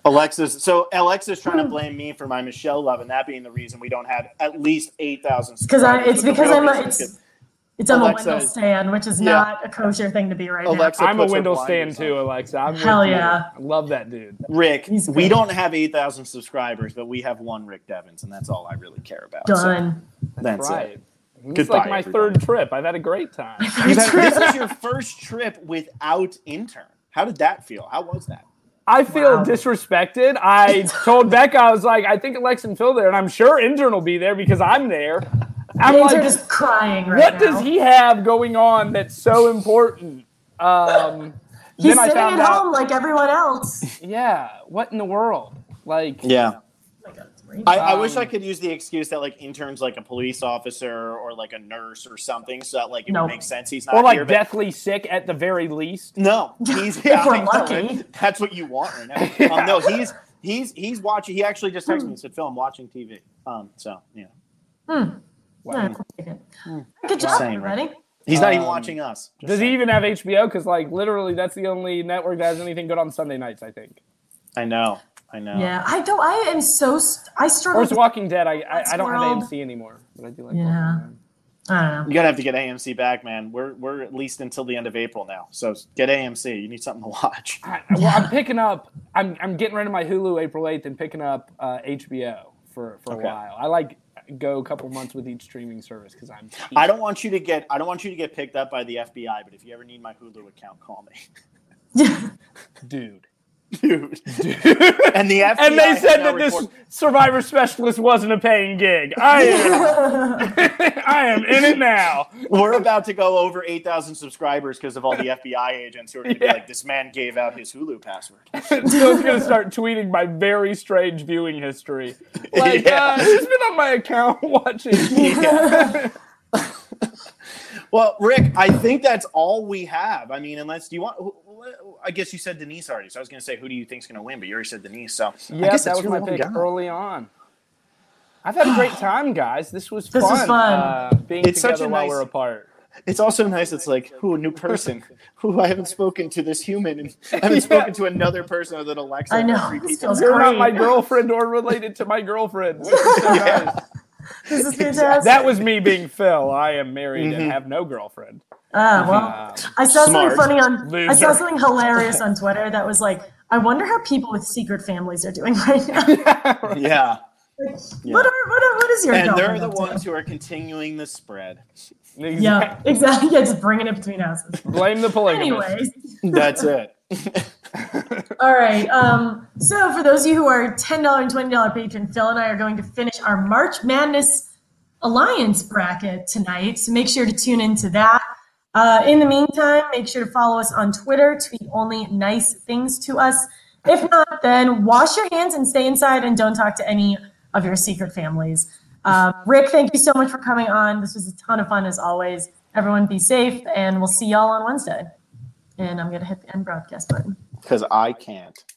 Alexa's trying to blame me for my Michelle love, and that being the reason we don't have at least 8,000 subscribers. It's I'm a Wendell stan, which is not a kosher thing to be right now. I'm a Wendell stan too, Alexa. Hell yeah. I love that dude. Rick, we don't have 8,000 subscribers, but we have one Rick Devens, and that's all I really care about. Done. So that's right. It. It's like my third trip. I've had a great time. This is your first trip without intern. How did that feel? How was that? I feel disrespected. I told Becca, I was like, I think Alex and Phil there, and I'm sure intern will be there because I'm there. I'm like, just crying right what now. Does he have going on that's so important? He's sitting at home like everyone else. Yeah. What in the world? Like. Yeah. I wish I could use the excuse that like interns like a police officer or like a nurse or something, so that like it would make sense he's not or like here, deathly sick at the very least. No, he's lucky. That's what you want right now. No, he's watching. He actually just texted me and said, "Phil, I'm watching TV." So yeah. Wow. Good job, everybody. He's not even watching us. Does he even have HBO? Because like literally, that's the only network that has anything good on Sunday nights. I think. I know. Yeah, I am so I struggle. Or it's Walking Dead. I don't have AMC anymore, but I do like. Yeah. I don't know. You're gonna have to get AMC back, man. We're at least until the end of April now, so get AMC. You need something to watch. I'm picking up. I'm getting rid of my Hulu April 8th and picking up HBO for a while. I like go a couple months with each streaming service because I'm. I don't want you to get picked up by the FBI, but if you ever need my Hulu account, call me. Dude. And the FBI and they said that this Survivor specialist wasn't a paying gig. I am in it now. We're about to go over 8,000 subscribers because of all the FBI agents who are going to be like, this man gave out his Hulu password. So it's going to start tweeting my very strange viewing history. Like, he's been on my account watching. Yeah. Well, Rick, I think that's all we have. I mean, unless do you want? I guess you said Denise already, so I was going to say, who do you think's going to win? But you already said Denise, so yeah, that was my pick early on. I've had a great time, guys. This was fun. Being together while we're apart. It's also nice. It's like, a new person. I haven't spoken to this human, and I haven't spoken to another person other than Alexa. I know. You're not my girlfriend or related to my girlfriend. Which is so nice. This is fantastic. That was me being Phil. I am married and have no girlfriend. Well, I saw something funny I saw something hilarious on Twitter that was like, I wonder how people with secret families are doing right now. Yeah. What is your? And they're the ones who are continuing the spread. Exactly. Yeah, exactly. Yeah, just bringing it between houses. Blame the polygamy. Anyways, that's it. All right. So for those of you who are $10 and $20 patron, Phil and I are going to finish our March Madness Alliance bracket tonight. So make sure to tune into that. In the meantime, make sure to follow us on Twitter. Tweet only nice things to us. If not, then wash your hands and stay inside and don't talk to any of your secret families. Rick, thank you so much for coming on. This was a ton of fun as always. Everyone be safe, and we'll see y'all on Wednesday. And I'm going to hit the end broadcast button. Because I can't.